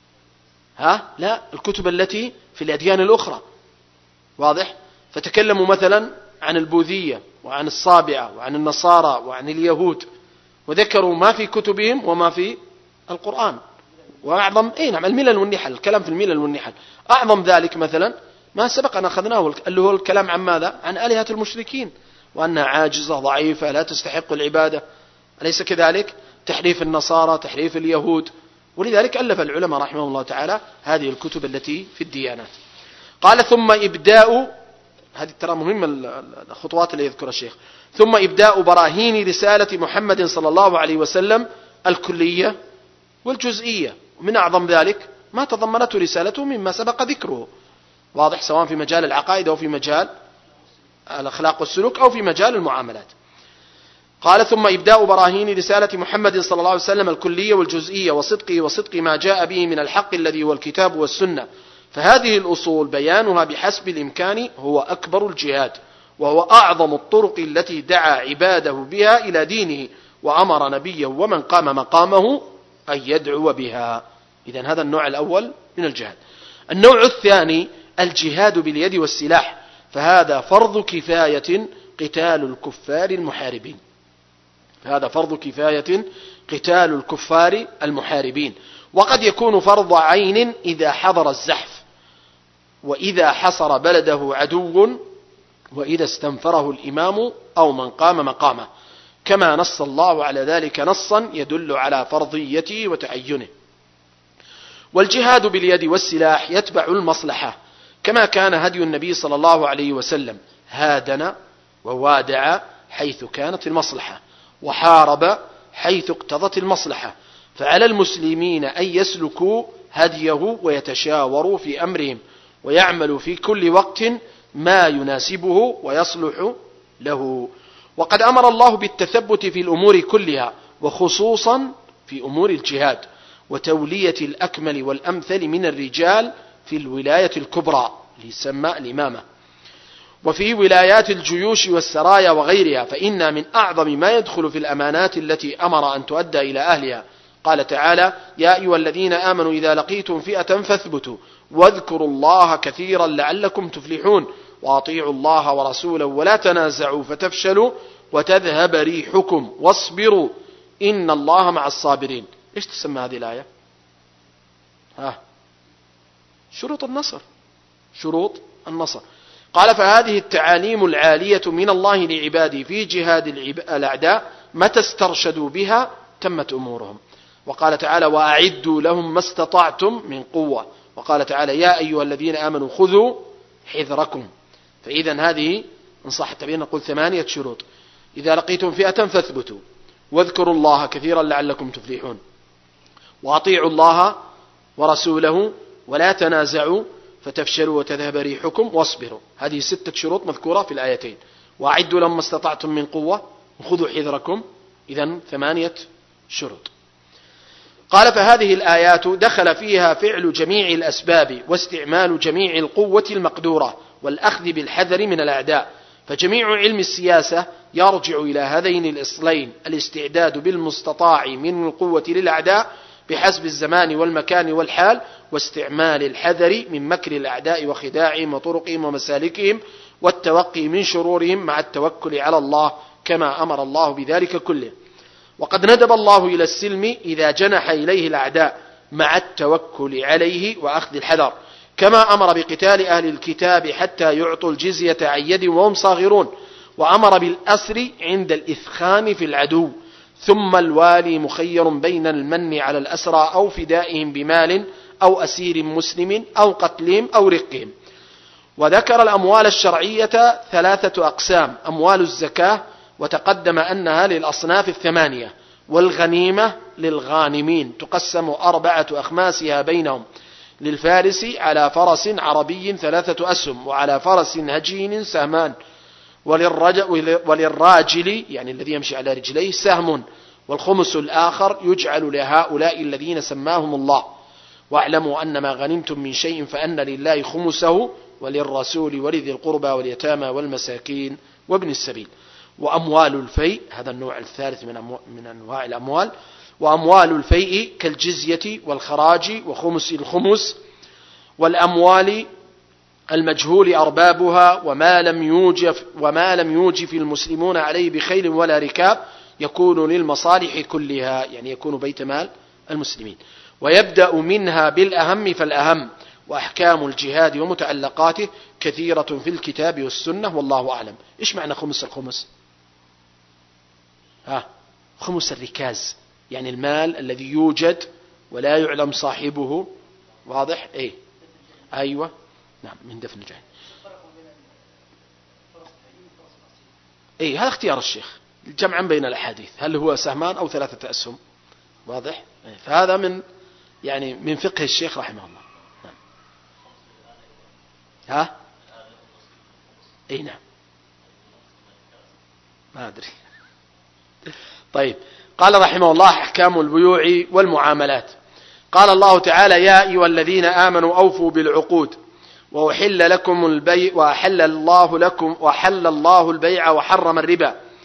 Speaker 1: الكتب التي في الأديان الأخرى. واضح؟ فتكلموا مثلا عن البوذية وعن الصابعة وعن النصارى وعن اليهود، وذكروا ما في كتبهم وما في القرآن. وأعظم الملل والنحل، الكلام في الملل والنحل. أعظم ذلك مثلا ما سبق أن أخذناه، اللي هو الكلام عن ماذا؟ عن آلهة المشركين، وأنها عاجزة ضعيفة لا تستحق العبادة، أليس كذلك؟ تحريف النصارى، تحريف اليهود. ولذلك ألف العلماء رحمه الله تعالى هذه الكتب التي في الديانات. قال: ثم إبداء، هذه ترى مهمة الخطوات اللي يذكرها الشيخ، ثم إبداء براهين رسالة محمد صلى الله عليه وسلم الكلية والجزئية. ومن أعظم ذلك ما تضمنته رسالته مما سبق ذكره. واضح؟ سواء في مجال العقائد أو في مجال الأخلاق والسلوك أو في مجال المعاملات. قال: ثم إبداء براهين رسالة محمد صلى الله عليه وسلم الكلية والجزئية وصدق ما جاء به من الحق الذي هو الكتاب والسنة. فهذه الأصول بيانها بحسب الإمكان هو أكبر الجهاد، وهو أعظم الطرق التي دعا عباده بها إلى دينه، وأمر نبيه ومن قام مقامه أن يدعو بها. إذن هذا النوع الأول من الجهاد. النوع الثاني الجهاد باليد والسلاح، فهذا فرض كفاية قتال الكفار المحاربين. هذا فرض كفاية قتال الكفار المحاربين، وقد يكون فرض عين إذا حضر الزحف، وإذا حصر بلده عدو، وإذا استنفره الإمام أو من قام مقامه، كما نص الله على ذلك نصا يدل على فرضيته وتعينه. والجهاد باليد والسلاح يتبع المصلحة، كما كان هدي النبي صلى الله عليه وسلم، هادن ووادع حيث كانت المصلحة، وحارب حيث اقتضت المصلحة. فعلى المسلمين أن يسلكوا هديه ويتشاوروا في أمرهم، ويعملوا في كل وقت ما يناسبه ويصلح له. وقد أمر الله بالتثبت في الأمور كلها، وخصوصا في أمور الجهاد، وتولية الأكمل والأمثل من الرجال في الولاية الكبرى اللي يسمى الإمامة، وفي ولايات الجيوش والسرايا وغيرها، فإن من أعظم ما يدخل في الأمانات التي أمر أن تؤدى إلى أهلها. قال تعالى: يا أيها الذين آمنوا إذا لقيتم فئة فاثبتوا واذكروا الله كثيرا لعلكم تفلحون وأطيعوا الله ورسوله ولا تنازعوا فتفشلوا وتذهب ريحكم واصبروا إن الله مع الصابرين. إيش تسمى هذه الآية؟ شروط النصر. شروط النصر. قال: فهذه التعاليم العالية من الله لعباده في جهاد الأعداء متى استرشدوا بها تمت أمورهم. وقال تعالى: وأعدوا لهم ما استطعتم من قوة. وقال تعالى: يا أيها الذين آمنوا خذوا حذركم. فإذا هذه إن صح التعبير نقول 8 شروط. إذا لقيتم فئة فاثبتوا واذكروا الله كثيرا لعلكم تفلحون وأطيعوا الله ورسوله ولا تنازعوا فتفشلوا وتذهب ريحكم واصبروا. هذه 6 شروط مذكورة في الآيتين. وأعدوا لهم ما استطعتم من قوة وخذوا حذركم. إذن 8 شروط. قال: فهذه الآيات دخل فيها فعل جميع الأسباب واستعمال جميع القوة المقدورة والأخذ بالحذر من الأعداء. فجميع علم السياسة يرجع إلى هذين الأصلين: الاستعداد بالمستطاع من القوة للأعداء بحسب الزمان والمكان والحال، واستعمال الحذر من مكر الأعداء وخداعهم وطرقهم ومسالكهم، والتوقي من شرورهم مع التوكل على الله كما أمر الله بذلك كله. وقد ندب الله إلى السلم إذا جنح إليه الأعداء مع التوكل عليه وأخذ الحذر، كما أمر بقتال أهل الكتاب حتى يعطوا الجزية عن يد وهم صاغرون، وأمر بالأسر عند الإثخان في العدو. ثم الوالي مخير بين المن على الأسرى أو فدائهم بمال أو أسير مسلم أو قتلهم أو رقهم. وذكر الأموال الشرعية 3 أقسام: أموال الزكاة، وتقدم أنها للأصناف 8، والغنيمة للغانمين تقسم 4 أخماسها بينهم: للفارس على فرس عربي 3 أسهم، وعلى فرس هجين سهمان، وللراجل يعني الذي يمشي على رجليه سهم، والخمس الآخر يجعل لهؤلاء الذين سماهم الله. واعلموا أن ما غنمتم من شيء فأن لله خمسه وللرسول ولذي القربى واليتامى والمساكين وابن السبيل. وأموال الفيء، هذا النوع الثالث من أنواع الأموال. وأموال الفيء كالجزية والخراج وخمس الخمس، والأموال المجهول أربابها وما لم يوجف المسلمون عليه بخيل ولا ركاب يكون للمصالح كلها، يعني يكون بيت مال المسلمين. ويبدأ منها بالأهم فالأهم. وأحكام الجهاد ومتعلقاته كثيرة في الكتاب والسنة والله أعلم. إيش معنى خمس الخمس؟ خمس الركاز، يعني المال الذي يوجد ولا يعلم صاحبه. واضح؟ أيوة، نعم، من دفن الجاهل. هذا اختيار الشيخ جمعا بين الأحاديث، هل هو سهمان أو 3 أسهم. واضح؟ فهذا من فقه الشيخ رحمه الله. نعم. نعم، ما أدري. طيب، قال رحمه الله: أحكام البيوع والمعاملات. قال الله تعالى: يا أيها الذين آمنوا أوفوا بالعقود وأحل لكم البيع وأحل الله البيع وحرم الربا.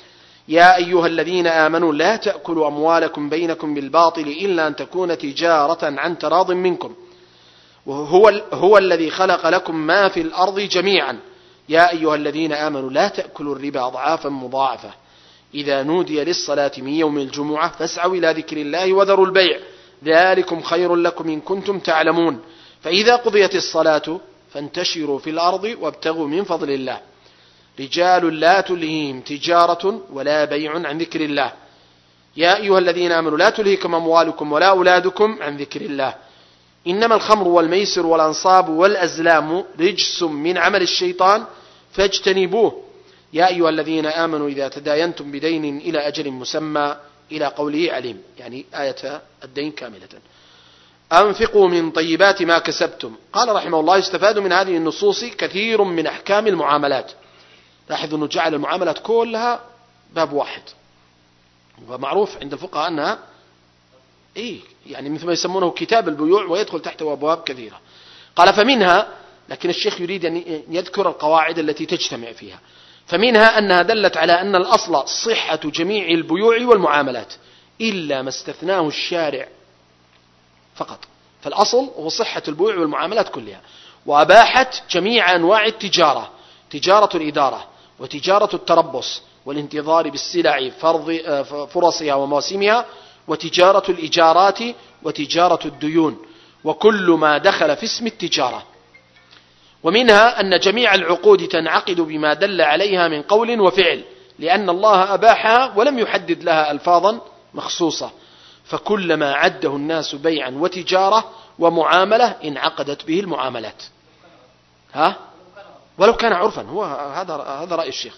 Speaker 1: يا أيها الذين آمنوا لا تأكلوا أموالكم بينكم بالباطل إلا أن تكون تجارة عن تراض منكم هو الذي خلق لكم ما في الأرض جميعا. يا أيها الذين آمنوا لا تأكلوا الربا أضعافا مضاعفة إذا نودي للصلاة من يوم الجمعة فاسعوا إلى ذكر الله وذروا البيع ذلكم خير لكم إن كنتم تعلمون. فإذا قضيت الصلاة فانتشروا في الأرض وابتغوا من فضل الله. رجال لا تلهيهم تجارة ولا بيع عن ذكر الله. يا أيها الذين آمنوا لا تلهيكم أموالكم ولا أولادكم عن ذكر الله. إنما الخمر والميسر والأنصاب والأزلام رجس من عمل الشيطان فاجتنبوه. يا أيها الذين آمنوا إذا تداينتم بدين إلى أجل مسمى إلى قوله عليم، يعني آية الدين كاملة. أنفقوا من طيبات ما كسبتم. قال رحمه الله يستفاد من هذه النصوص كثير من أحكام المعاملات. لاحظوا أنه جعل المعاملات كلها باب واحد، ومعروف عند الفقهاء أنها يعني مثل ما يسمونه كتاب البيوع ويدخل تحته أبواب كثيرة. قال فمنها، لكن الشيخ يريد أن يذكر القواعد التي تجتمع فيها. فمنها أنها دلت على أن الأصل صحة جميع البيوع والمعاملات إلا ما استثناه الشارع فقط. فالأصل هو صحة البيوع والمعاملات كلها، وأباحت جميع أنواع التجارة: تجارة الإدارة وتجارة التربص والانتظار بالسلع فرصها ومواسمها، وتجارة الإيجارات وتجارة الديون، وكل ما دخل في اسم التجارة. ومنها أن جميع العقود تنعقد بما دل عليها من قول وفعل، لأن الله أباحها ولم يحدد لها ألفاظا مخصوصة، فكلما عده الناس بيعا وتجارة ومعاملة انعقدت به المعاملات. ولو كان عرفا، هو هذا رأي الشيخ،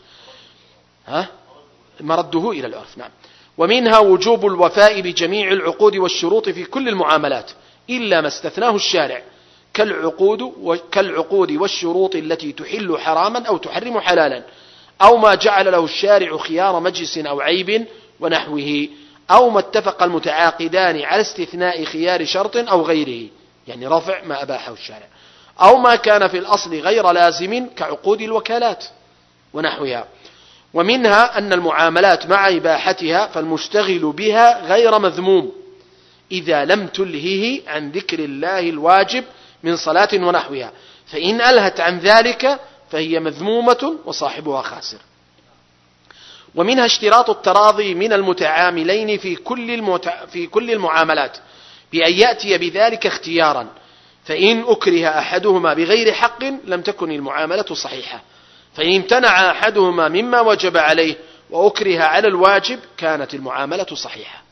Speaker 1: مرده إلى العرف. نعم. ومنها وجوب الوفاء بجميع العقود والشروط في كل المعاملات إلا ما استثناه الشارع، كالعقود والشروط التي تحل حراما أو تحرم حلالا، أو ما جعل له الشارع خيار مجلس أو عيب ونحوه، أو ما اتفق المتعاقدان على استثناء خيار شرط أو غيره، يعني رفع ما أباحه الشارع، أو ما كان في الأصل غير لازم كعقود الوكالات ونحوها. ومنها أن المعاملات مع إباحتها فالمشتغل بها غير مذموم إذا لم تلهه عن ذكر الله الواجب من صلاة ونحوها، فإن ألهت عن ذلك فهي مذمومة وصاحبها خاسر. ومنها اشتراط التراضي من المتعاملين في كل المعاملات بأن يأتي بذلك اختيارا، فإن أكره أحدهما بغير حق لم تكن المعاملة صحيحة، فإن امتنع أحدهما مما وجب عليه وأكره على الواجب كانت المعاملة صحيحة.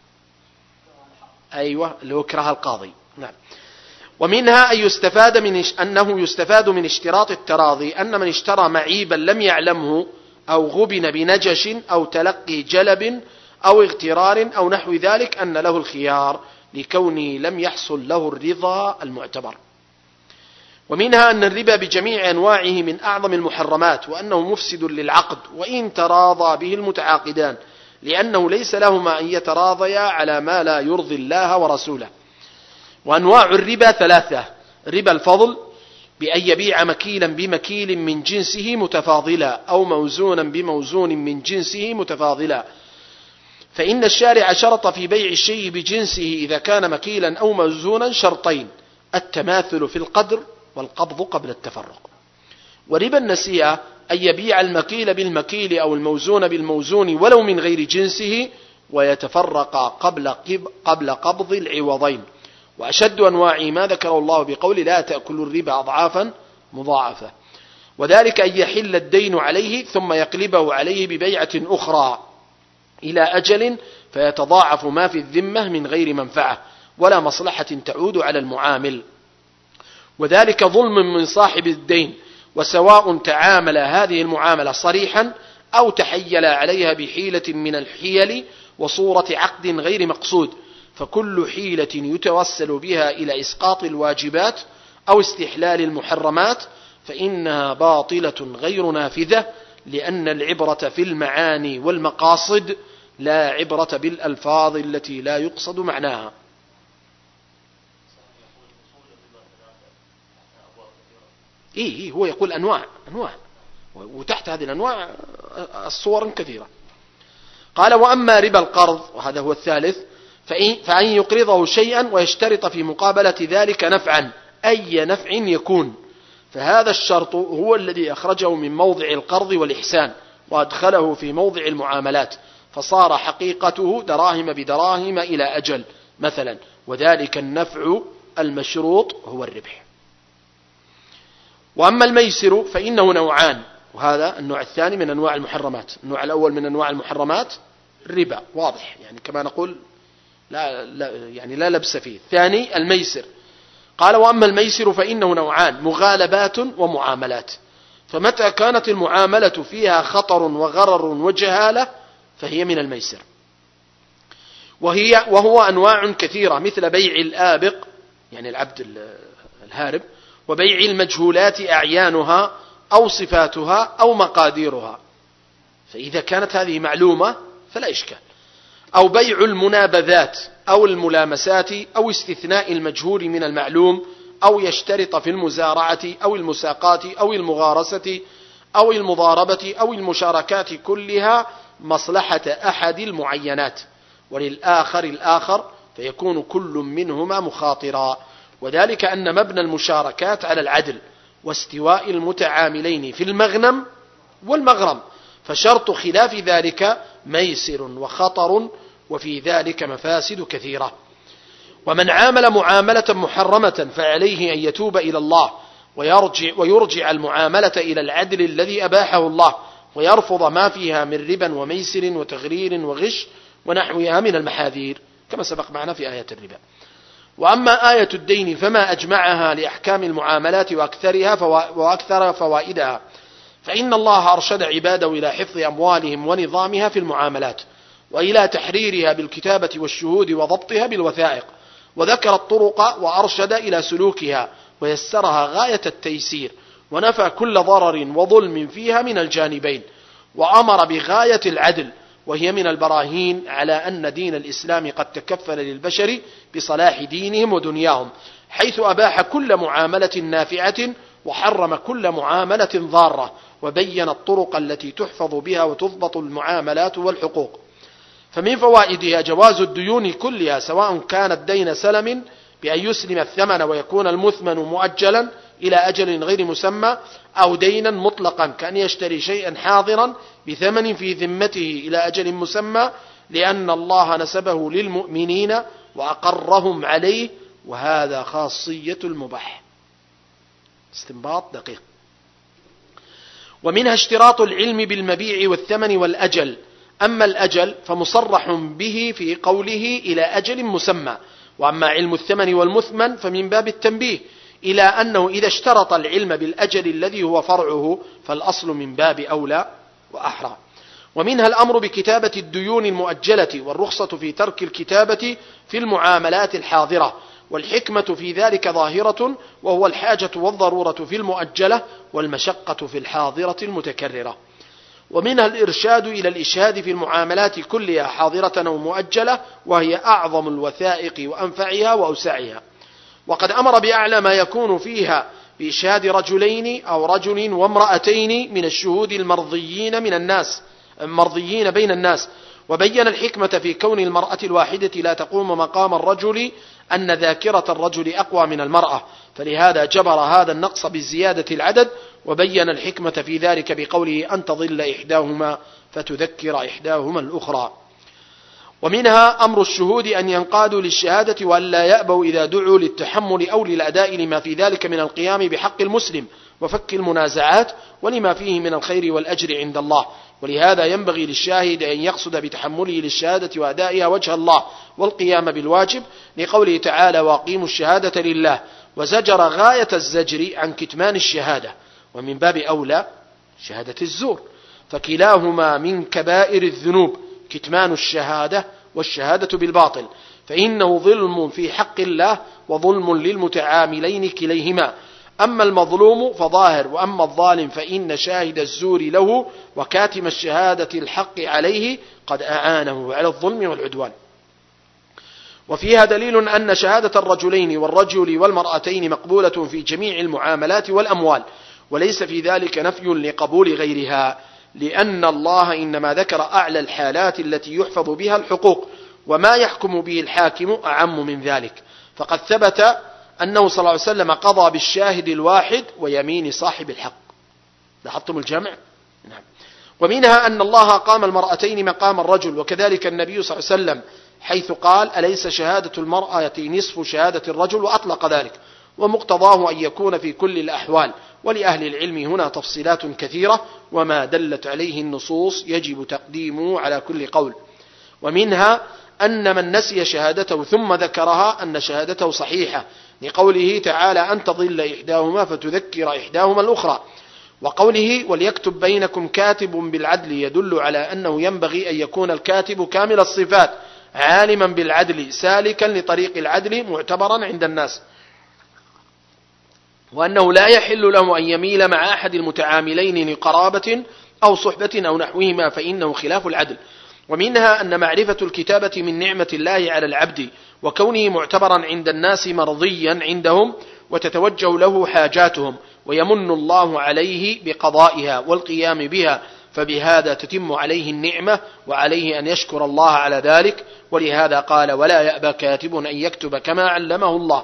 Speaker 1: اللي أكره القاضي. نعم. ومنها أنه يستفاد من اشتراط التراضي أن من اشترى معيبا لم يعلمه أو غبن بنجش أو تلقي جلب أو اغترار أو نحو ذلك أن له الخيار لكونه لم يحصل له الرضا المعتبر. ومنها أن الربا بجميع أنواعه من أعظم المحرمات، وأنه مفسد للعقد وإن تراضى به المتعاقدان، لأنه ليس لهما أن يتراضيا على ما لا يرضي الله ورسوله. وأنواع الربا ثلاثة: ربا الفضل بأن يبيع مكيلا بمكيل من جنسه متفاضلا أو موزونا بموزون من جنسه متفاضلا، فإن الشارع شرط في بيع الشيء بجنسه إذا كان مكيلا أو موزونا شرطين: التماثل في القدر والقبض قبل التفرق. وربا النسيئة أن يبيع المكيل بالمكيل أو الموزون بالموزون ولو من غير جنسه ويتفرق قبل قبض العوضين. وأشد أنواع ما ذكر الله بقول لا تأكلوا الربا أضعافا مضاعفة، وذلك أن يحل الدين عليه ثم يقلبه عليه ببيعة أخرى إلى أجل فيتضاعف ما في الذمة من غير منفعة ولا مصلحة تعود على المعامل، وذلك ظلم من صاحب الدين، وسواء تعامل هذه المعاملة صريحا أو تحيل عليها بحيلة من الحيل وصورة عقد غير مقصود، فكل حيلة يتوسل بها إلى إسقاط الواجبات أو استحلال المحرمات فإنها باطلة غير نافذة، لأن العبرة في المعاني والمقاصد لا عبرة بالألفاظ التي لا يقصد معناها. هو يقول أنواع، وتحت هذه الأنواع الصور كثيرة. قال: وأما ربا القرض، وهذا هو الثالث، فأن يقرضه شيئا ويشترط في مقابلة ذلك نفعا، أي نفع يكون، فهذا الشرط هو الذي أخرجه من موضع القرض والإحسان وأدخله في موضع المعاملات، فصار حقيقته دراهم بدراهم إلى أجل مثلا، وذلك النفع المشروط هو الربح. وأما الميسر فإنه نوعان، وهذا النوع الثاني من أنواع المحرمات. النوع الأول من أنواع المحرمات الربا، واضح يعني كما نقول لا لبس فيه. الثاني الميسر. قال: وأما الميسر فإنه نوعان، مغالبات ومعاملات. فمتى كانت المعاملة فيها خطر وغرر وجهالة فهي من الميسر، وهو أنواع كثيرة، مثل بيع الآبق يعني العبد الهارب، وبيع المجهولات أعيانها أو صفاتها أو مقاديرها، فإذا كانت هذه معلومة فلا إشكال، أو بيع المنابذات أو الملامسات أو استثناء المجهول من المعلوم، أو يشترط في المزارعة أو المساقات أو المغارسة أو المضاربة أو المشاركات كلها مصلحة أحد المعينات، وللآخر الآخر، فيكون كل منهما مخاطرا، وذلك أن مبنى المشاركات على العدل واستواء المتعاملين في المغنم والمغرم، فشرط خلاف ذلك ميسر وخطر، وفي ذلك مفاسد كثيرة. ومن عامل معاملة محرمة فعليه أن يتوب إلى الله ويرجع المعاملة إلى العدل الذي أباحه الله، ويرفض ما فيها من ربا وميسر وتغرير وغش ونحوها من المحاذير، كما سبق معنا في آية الربا. وأما آية الدين فما أجمعها لأحكام المعاملات وأكثر فوائدها، فإن الله أرشد عباده إلى حفظ أموالهم ونظامها في المعاملات، وإلى تحريرها بالكتابة والشهود وضبطها بالوثائق، وذكر الطرق وأرشد إلى سلوكها ويسرها غاية التيسير، ونفى كل ضرر وظلم فيها من الجانبين، وأمر بغاية العدل، وهي من البراهين على أن دين الإسلام قد تكفل للبشر بصلاح دينهم ودنياهم، حيث أباح كل معاملة نافعة وحرم كل معاملة ضارة، وبين الطرق التي تحفظ بها وتضبط المعاملات والحقوق. فمن فوائدها جواز الديون كلها، سواء كان الدين سلم بأن يسلم الثمن ويكون المثمن مؤجلا إلى أجل غير مسمى، أو دينا مطلقا كأن يشتري شيئا حاضرا بثمن في ذمته إلى أجل مسمى، لأن الله نسبه للمؤمنين وأقرهم عليه، وهذا خاصية المباح. استنباط دقيق. ومنها اشتراط العلم بالمبيع والثمن والأجل. أما الأجل فمصرح به في قوله إلى أجل مسمى، وأما علم الثمن والمثمن فمن باب التنبيه إلى أنه إذا اشترط العلم بالأجل الذي هو فرعه فالأصل من باب أولى وأحرى. ومنها الأمر بكتابة الديون المؤجلة، والرخصة في ترك الكتابة في المعاملات الحاضرة، والحكمة في ذلك ظاهرة، وهو الحاجة والضرورة في المؤجلة، والمشقة في الحاضرة المتكررة. ومنها الإرشاد إلى الإشهاد في المعاملات كلها حاضرة أو مؤجلة، وهي أعظم الوثائق وأنفعها وأوسعها. وقد أمر بأعلى ما يكون فيها بإشهاد رجلين أو رجل وامرأتين من الشهود المرضيين بين الناس، وبين الحكمة في كون المرأة الواحدة لا تقوم مقام الرجل، أن ذاكرة الرجل أقوى من المرأة، فلهذا جبر هذا النقص بزيادة العدد، وبين الحكمة في ذلك بقوله أن تضل إحداهما فتذكر إحداهما الأخرى. ومنها أمر الشهود أن ينقادوا للشهادة وأن لا يأبوا إذا دعوا للتحمل أو للأداء لما في ذلك من القيام بحق المسلم وفك المنازعات، ولما فيه من الخير والأجر عند الله. ولهذا ينبغي للشاهد أن يقصد بتحمله للشهادة وأدائها وجه الله والقيام بالواجب، لقوله تعالى وأقيموا الشهادة لله، وزجر غاية الزجر عن كتمان الشهادة، ومن باب أولى شهادة الزور، فكلاهما من كبائر الذنوب، كتمان الشهادة والشهادة بالباطل، فإنه ظلم في حق الله وظلم للمتعاملين كليهما. أما المظلوم فظاهر، وأما الظالم فإن شاهد الزور له وكاتم الشهادة الحق عليه قد أعانه على الظلم والعدوان. وفيها دليل أن شهادة الرجلين والرجل والمرأتين مقبولة في جميع المعاملات والأموال، وليس في ذلك نفي لقبول غيرها، لأن الله إنما ذكر أعلى الحالات التي يحفظ بها الحقوق، وما يحكم به الحاكم أعم من ذلك. فقد ثبت أنه صلى الله عليه وسلم قضى بالشاهد الواحد ويمين صاحب الحق. لاحظتم الجمع؟ نعم. ومنها أن الله قام المرأتين مقام الرجل، وكذلك النبي صلى الله عليه وسلم حيث قال: أليس شهادة المرأة نصف شهادة الرجل؟ وأطلق ذلك، ومقتضاه أن يكون في كل الأحوال. ولأهل العلم هنا تفصيلات كثيرة، وما دلت عليه النصوص يجب تقديمه على كل قول. ومنها أن من نسي شهادته ثم ذكرها أن شهادته صحيحة، لقوله تعالى: أن تضل إحداهما فتذكر إحداهما الأخرى. وقوله: وليكتب بينكم كاتب بالعدل، يدل على أنه ينبغي أن يكون الكاتب كامل الصفات، عالما بالعدل، سالكا لطريق العدل، معتبرا عند الناس، وأنه لا يحل له أن يميل مع أحد المتعاملين لقرابة أو صحبة أو نحوهما، فإنه خلاف العدل. ومنها أن معرفة الكتابة من نعمة الله على العبد، وكونه معتبرا عند الناس مرضيا عندهم، وتتوجه له حاجاتهم، ويمن الله عليه بقضائها والقيام بها، فبهذا تتم عليه النعمة، وعليه أن يشكر الله على ذلك. ولهذا قال: ولا يأبى كاتب أن يكتب كما علمه الله.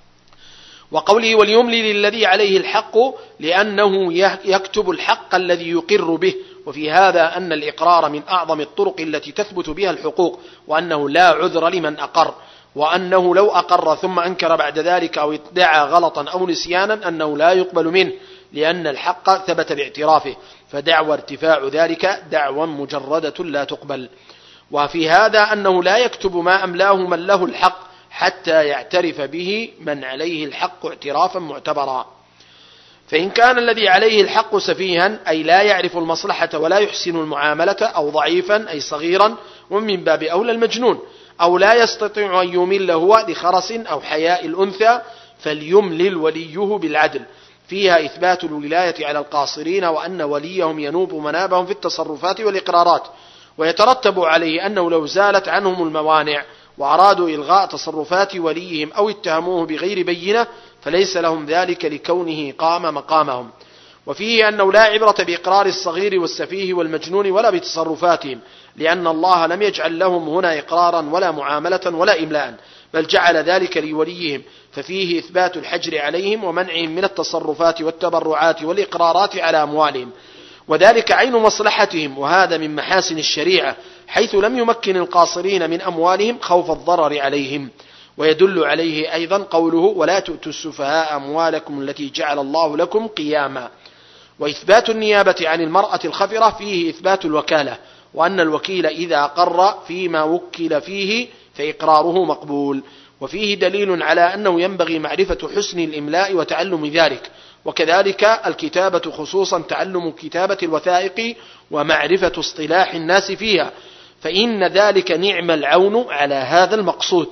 Speaker 1: وقوله: وليملي للذي عليه الحق، لأنه يكتب الحق الذي يقر به. وفي هذا أن الإقرار من أعظم الطرق التي تثبت بها الحقوق، وأنه لا عذر لمن أقر، وأنه لو أقر ثم أنكر بعد ذلك أو ادعى غلطا أو نسيانا أنه لا يقبل منه، لأن الحق ثبت باعترافه، فدعوى ارتفاع ذلك دعوى مجردة لا تقبل. وفي هذا أنه لا يكتب ما أملاه من له الحق حتى يعترف به من عليه الحق اعترافا معتبرا. فإن كان الذي عليه الحق سفيها، أي لا يعرف المصلحة ولا يحسن المعاملة، أو ضعيفا أي صغيرا، ومن باب أولى المجنون، أو لا يستطيع أن يمل هو لخرس أو حياء الأنثى، فليملل وليه بالعدل. فيها إثبات الولاية على القاصرين، وأن وليهم ينوب منابهم في التصرفات والإقرارات، ويترتب عليه أنه لو زالت عنهم الموانع وأرادوا إلغاء تصرفات وليهم أو اتهموه بغير بينة، فليس لهم ذلك لكونه قام مقامهم. وفيه أنه لا عبرة بإقرار الصغير والسفيه والمجنون ولا بتصرفاتهم، لأن الله لم يجعل لهم هنا إقرارا ولا معاملة ولا إملاء، بل جعل ذلك لوليهم، ففيه إثبات الحجر عليهم ومنعهم من التصرفات والتبرعات والإقرارات على أموالهم، وذلك عين مصلحتهم، وهذا من محاسن الشريعة، حيث لم يمكن القاصرين من أموالهم خوف الضرر عليهم. ويدل عليه أيضا قوله: ولا تؤتوا السفهاء أموالكم التي جعل الله لكم قياما. وإثبات النيابة عن المرأة الخفرة فيه إثبات الوكالة، وأن الوكيل إذا قر فيما وكل فيه فإقراره مقبول. وفيه دليل على أنه ينبغي معرفة حسن الإملاء وتعلم ذلك، وكذلك الكتابة، خصوصا تعلم كتابة الوثائق ومعرفة اصطلاح الناس فيها، فإن ذلك نعم العون على هذا المقصود.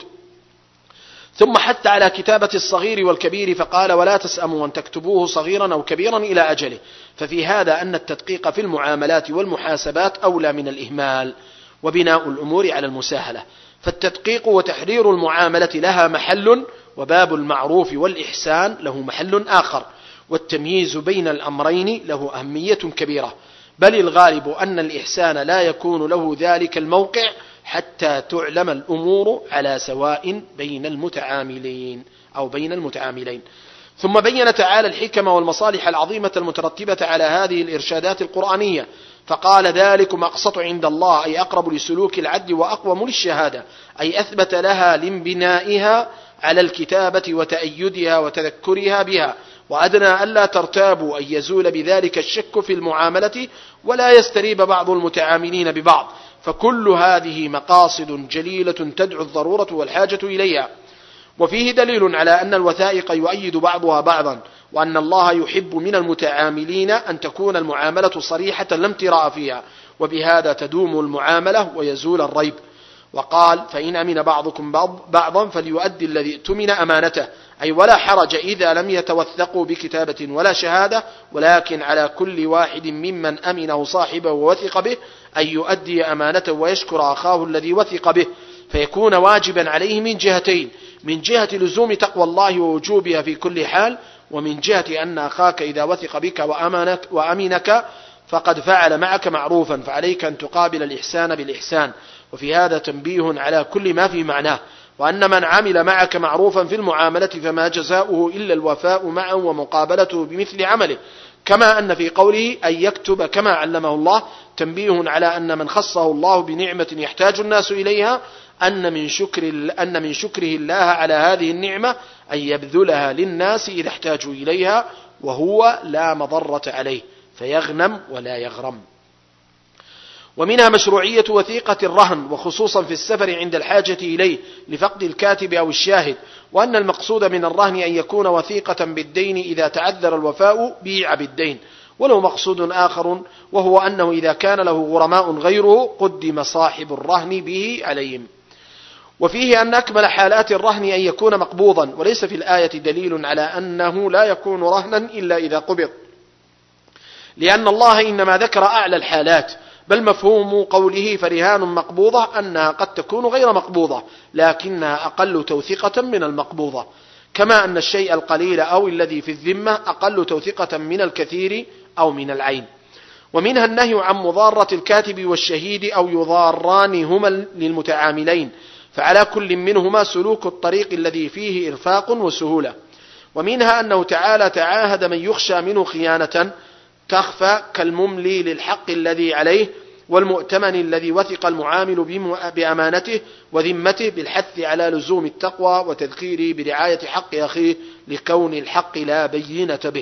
Speaker 1: ثم حث على كتابة الصغير والكبير، فقال: ولا تسأموا أن تكتبوه صغيرا أو كبيرا إلى أجله. ففي هذا أن التدقيق في المعاملات والمحاسبات أولى من الإهمال، وبناء الأمور على المساهلة. فالتدقيق وتحرير المعاملة لها محل، وباب المعروف والإحسان له محل آخر، والتمييز بين الأمرين له أهمية كبيرة، بل الغالب أن الإحسان لا يكون له ذلك الموقع حتى تعلم الأمور على سواء بين المتعاملين أو بين المتعاملين. ثم بين تعالى الحكم والمصالح العظيمة المترتبة على هذه الإرشادات القرآنية، فقال: ذلكم أقسط عند الله، أي أقرب لسلوك العدل وأقوم للشهادة، أي أثبت لها لانبنائها على الكتابة وتأيدها وتذكرها بها، وأدنى ألا ترتابوا أن يزول بذلك الشك في المعاملة ولا يستريب بعض المتعاملين ببعض، فكل هذه مقاصد جليلة تدعو الضرورة والحاجة إليها. وفيه دليل على أن الوثائق يؤيد بعضها بعضا، وأن الله يحب من المتعاملين أن تكون المعاملة صريحة لا امتراء فيها، وبهذا تدوم المعاملة ويزول الريب. وقال: فإن أمن بعضكم بعضا فليؤدي الذي اؤتمن أمانته، أي ولا حرج إذا لم يتوثقوا بكتابة ولا شهادة، ولكن على كل واحد ممن أمنه صاحبه ووثق به أن يؤدي أمانته ويشكر أخاه الذي وثق به، فيكون واجبا عليه من جهتين: من جهة لزوم تقوى الله ووجوبها في كل حال، ومن جهة أن أخاك إذا وثق بك وأمنك فقد فعل معك معروفا فعليك أن تقابل الإحسان بالإحسان. وفي هذا تنبيه على كل ما في معناه، وأن من عمل معك معروفا في المعاملة فما جزاؤه إلا الوفاء معه ومقابلته بمثل عمله. كما أن في قوله أن يكتب كما علمه الله تنبيه على أن من خصه الله بنعمة يحتاج الناس إليها أن من شكره الله على هذه النعمة أن يبذلها للناس إذا احتاجوا إليها، وهو لا مضرة عليه فيغنم ولا يغرم. ومنها مشروعية وثيقة الرهن، وخصوصا في السفر عند الحاجة إليه لفقد الكاتب أو الشاهد، وأن المقصود من الرهن أن يكون وثيقة بالدين إذا تعذر الوفاء بيع بالدين. وله مقصود آخر، وهو أنه إذا كان له غرماء غيره قدم صاحب الرهن به عليهم. وفيه أن أكمل حالات الرهن أن يكون مقبوضا، وليس في الآية دليل على أنه لا يكون رهنا إلا إذا قبض، لأن الله إنما ذكر أعلى الحالات، بل مفهوم قوله فرهان مقبوضة أنها قد تكون غير مقبوضة لكنها أقل توثيقة من المقبوضة، كما أن الشيء القليل أو الذي في الذمة أقل توثيقة من الكثير أو من العين. ومنها النهي عن مضارة الكاتب والشهيد أو يضاران هما للمتعاملين، فعلى كل منهما سلوك الطريق الذي فيه إرفاق وسهولة. ومنها أنه تعالى تعاهد من يخشى منه خيانة تخفى كالمملي للحق الذي عليه والمؤتمن الذي وثق المعامل بأمانته وذمته، بالحث على لزوم التقوى وتذكيره برعاية حق أخيه لكون الحق لا بينة به.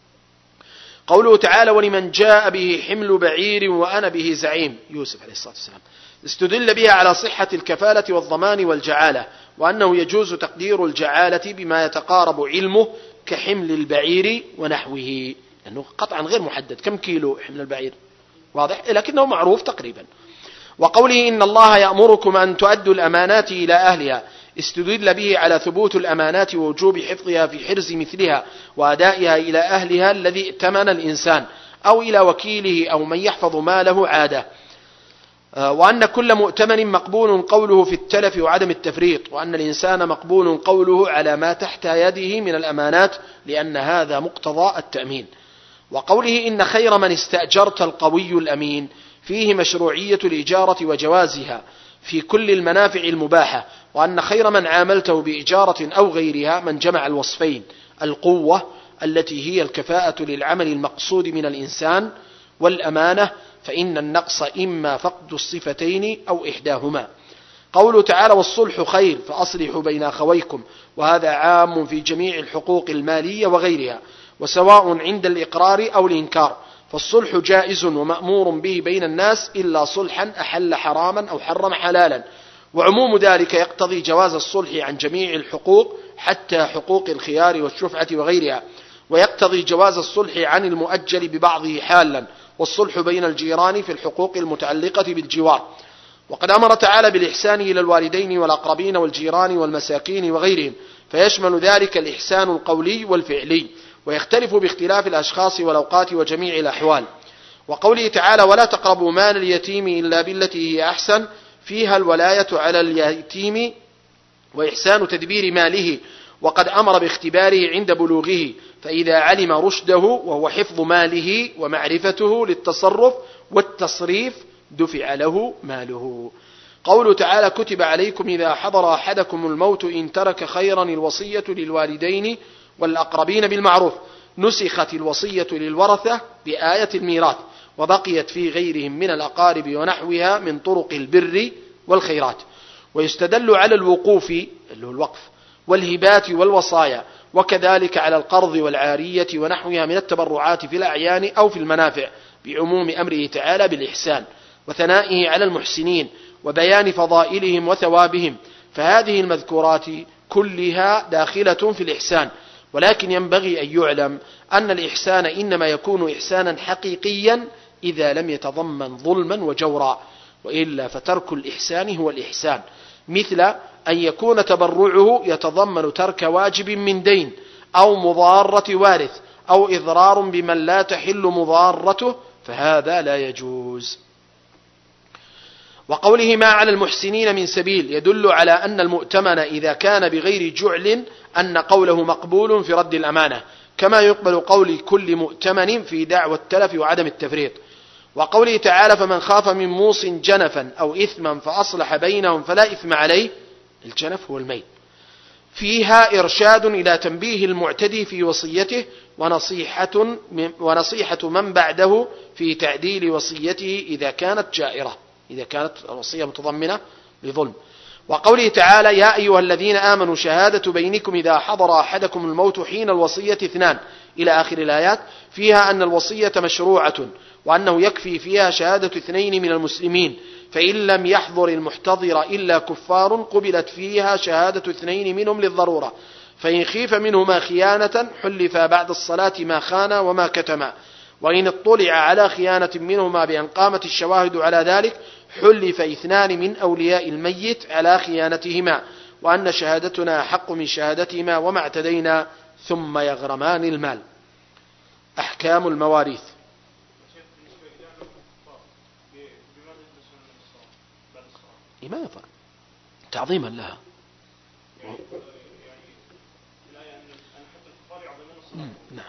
Speaker 1: قوله تعالى ولمن جاء به حمل بعير وأنا به زعيم، يوسف عليه الصلاة والسلام، استدل بها على صحة الكفالة والضمان والجعالة، وأنه يجوز تقدير الجعالة بما يتقارب علمه كحمل البعير ونحوه، لأنه قطعا غير محدد كم كيلو حمل البعير، واضح، لكنه معروف تقريبا. وقوله إن الله يأمركم أن تؤدوا الأمانات إلى أهلها، استدل به على ثبوت الأمانات ووجوب حفظها في حرز مثلها وأدائها إلى أهلها الذي ائتمن الإنسان أو إلى وكيله أو من يحفظ ماله عادة، وأن كل مؤتمن مقبول قوله في التلف وعدم التفريط، وأن الإنسان مقبول قوله على ما تحت يده من الأمانات لأن هذا مقتضى التأمين. وقوله إن خير من استأجرت القوي الأمين، فيه مشروعية الإجارة وجوازها في كل المنافع المباحة، وأن خير من عاملته بإجارة أو غيرها من جمع الوصفين، القوة التي هي الكفاءة للعمل المقصود من الإنسان، والأمانة، فإن النقص إما فقد الصفتين أو إحداهما. قوله تعالى والصلح خير فأصلحوا بين أخويكم، وهذا عام في جميع الحقوق المالية وغيرها، وسواء عند الإقرار أو الإنكار، فالصلح جائز ومأمور به بين الناس إلا صلحا أحل حراما أو حرم حلالا، وعموم ذلك يقتضي جواز الصلح عن جميع الحقوق حتى حقوق الخيار والشفعة وغيرها، ويقتضي جواز الصلح عن المؤجل ببعضه حالا، والصلح بين الجيران في الحقوق المتعلقة بالجوار. وقد أمر تعالى بالإحسان إلى الوالدين والأقربين والجيران والمساكين وغيرهم، فيشمل ذلك الإحسان القولي والفعلي، ويختلف باختلاف الأشخاص والأوقات وجميع الأحوال. وقوله تعالى ولا تقربوا مال اليتيم إلا بالتي هي أحسن، فيها الولاية على اليتيم وإحسان تدبير ماله، وقد أمر باختباره عند بلوغه، فإذا علم رشده وهو حفظ ماله ومعرفته للتصرف والتصريف دفع له ماله. قوله تعالى كتب عليكم إذا حضر أحدكم الموت إن ترك خيرا الوصية للوالدين والأقربين بالمعروف، نسخت الوصية للورثة بآية الميراث، وبقيت في غيرهم من الأقارب ونحوها من طرق البر والخيرات. ويستدل على الوقوف اللي هو الوقف والهبات والوصايا، وكذلك على القرض والعارية ونحوها من التبرعات في الأعيان أو في المنافع، بعموم أمره تعالى بالإحسان وثنائه على المحسنين وبيان فضائلهم وثوابهم، فهذه المذكورات كلها داخلة في الإحسان. ولكن ينبغي أن يعلم أن الإحسان إنما يكون إحسانا حقيقيا إذا لم يتضمن ظلما وجورا، وإلا فترك الإحسان هو الإحسان، مثل أن يكون تبرعه يتضمن ترك واجب من دين أو مضارة وارث أو إضرار بمن لا تحل مضارته، فهذا لا يجوز. وقوله ما على المحسنين من سبيل يدل على أن المؤتمن إذا كان بغير جعل أن قوله مقبول في رد الأمانة، كما يقبل قول كل مؤتمن في دعوى التلف وعدم التفريط. وقوله تعالى فمن خاف من موص جنفا أو إثما فأصلح بينهم فلا إثم عليه، الجنف هو الميل، فيها إرشاد إلى تنبيه المعتدي في وصيته ونصيحة من بعده في تعديل وصيته إذا كانت جائرة، إذا كانت الوصية متضمنة لظلم. وقوله تعالى يا أيها الذين آمنوا شهادة بينكم إذا حضر أحدكم الموت حين الوصية 2 إلى آخر الآيات، فيها أن الوصية مشروعة، وأنه يكفي فيها شهادة 2 من المسلمين، فإن لم يحضر المحتضر إلا كفار قبلت فيها شهادة 2 منهم للضرورة، فإن خيف منهما خيانة حلفا بعد الصلاة ما خانا وما كتما، وإن اطلع على خيانة منهما بأن قامت الشواهد على ذلك حلف 2 من أولياء الميت على خيانتهما، وأن شهادتنا أحق من شهادتهما وما اعتدينا، ثم يغرمان المال. أحكام المواريث. لماذا؟ تعظيما لها. نعم.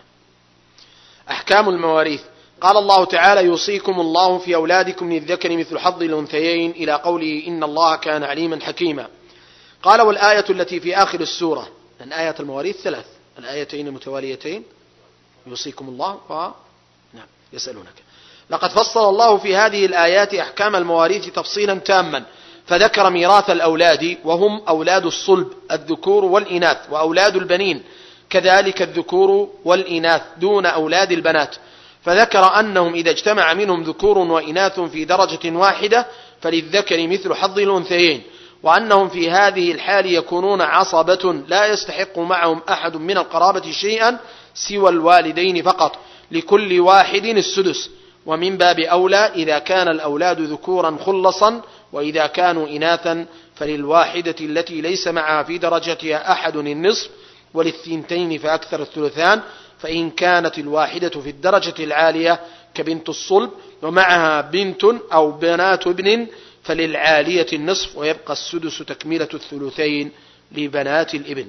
Speaker 1: أحكام المواريث. قال الله تعالى يوصيكم الله في أولادكم للذكر مثل حظ الأنثيين إلى قوله إن الله كان عليما حكيما. قال والآية التي في آخر السورة، أن آية المواريث 3، الآيتين المتواليتين يوصيكم الله نعم يسألونك. لقد فصل الله في هذه الآيات أحكام المواريث تفصيلا تاما، فذكر ميراث الأولاد وهم أولاد الصلب الذكور والإناث، وأولاد البنين كذلك الذكور والإناث دون أولاد البنات، فذكر أنهم إذا اجتمع منهم ذكور وإناث في درجة واحدة فللذكر مثل حظ الأنثيين، وأنهم في هذه الحال يكونون عصبة لا يستحق معهم أحد من القرابة شيئا سوى الوالدين فقط، لكل واحد السدس، ومن باب أولى إذا كان الأولاد ذكورا خلصا، وإذا كانوا إناثا فللواحدة التي ليس معها في درجتها أحد النصف، وللثنتين فأكثر الثلثان، فإن كانت الواحدة في الدرجة العالية كبنت الصلب ومعها بنت أو بنات ابن فللعالية النصف، ويبقى السدس تكملة الثلثين لبنات الابن.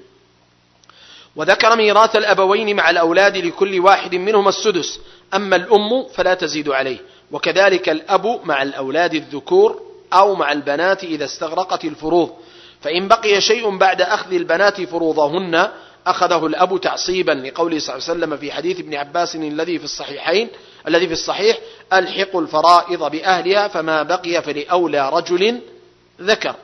Speaker 1: وذكر ميراث الأبوين مع الأولاد لكل واحد منهم السدس، أما الأم فلا تزيد عليه، وكذلك الأب مع الأولاد الذكور أو مع البنات إذا استغرقت الفروض، فإن بقي شيء بعد أخذ البنات فروضهن أخذه الأب تعصيبا، لقوله صلى الله عليه وسلم في حديث ابن عباس الذي في الصحيح ألحق الفرائض بأهلها فما بقي فلأولى رجل ذكر،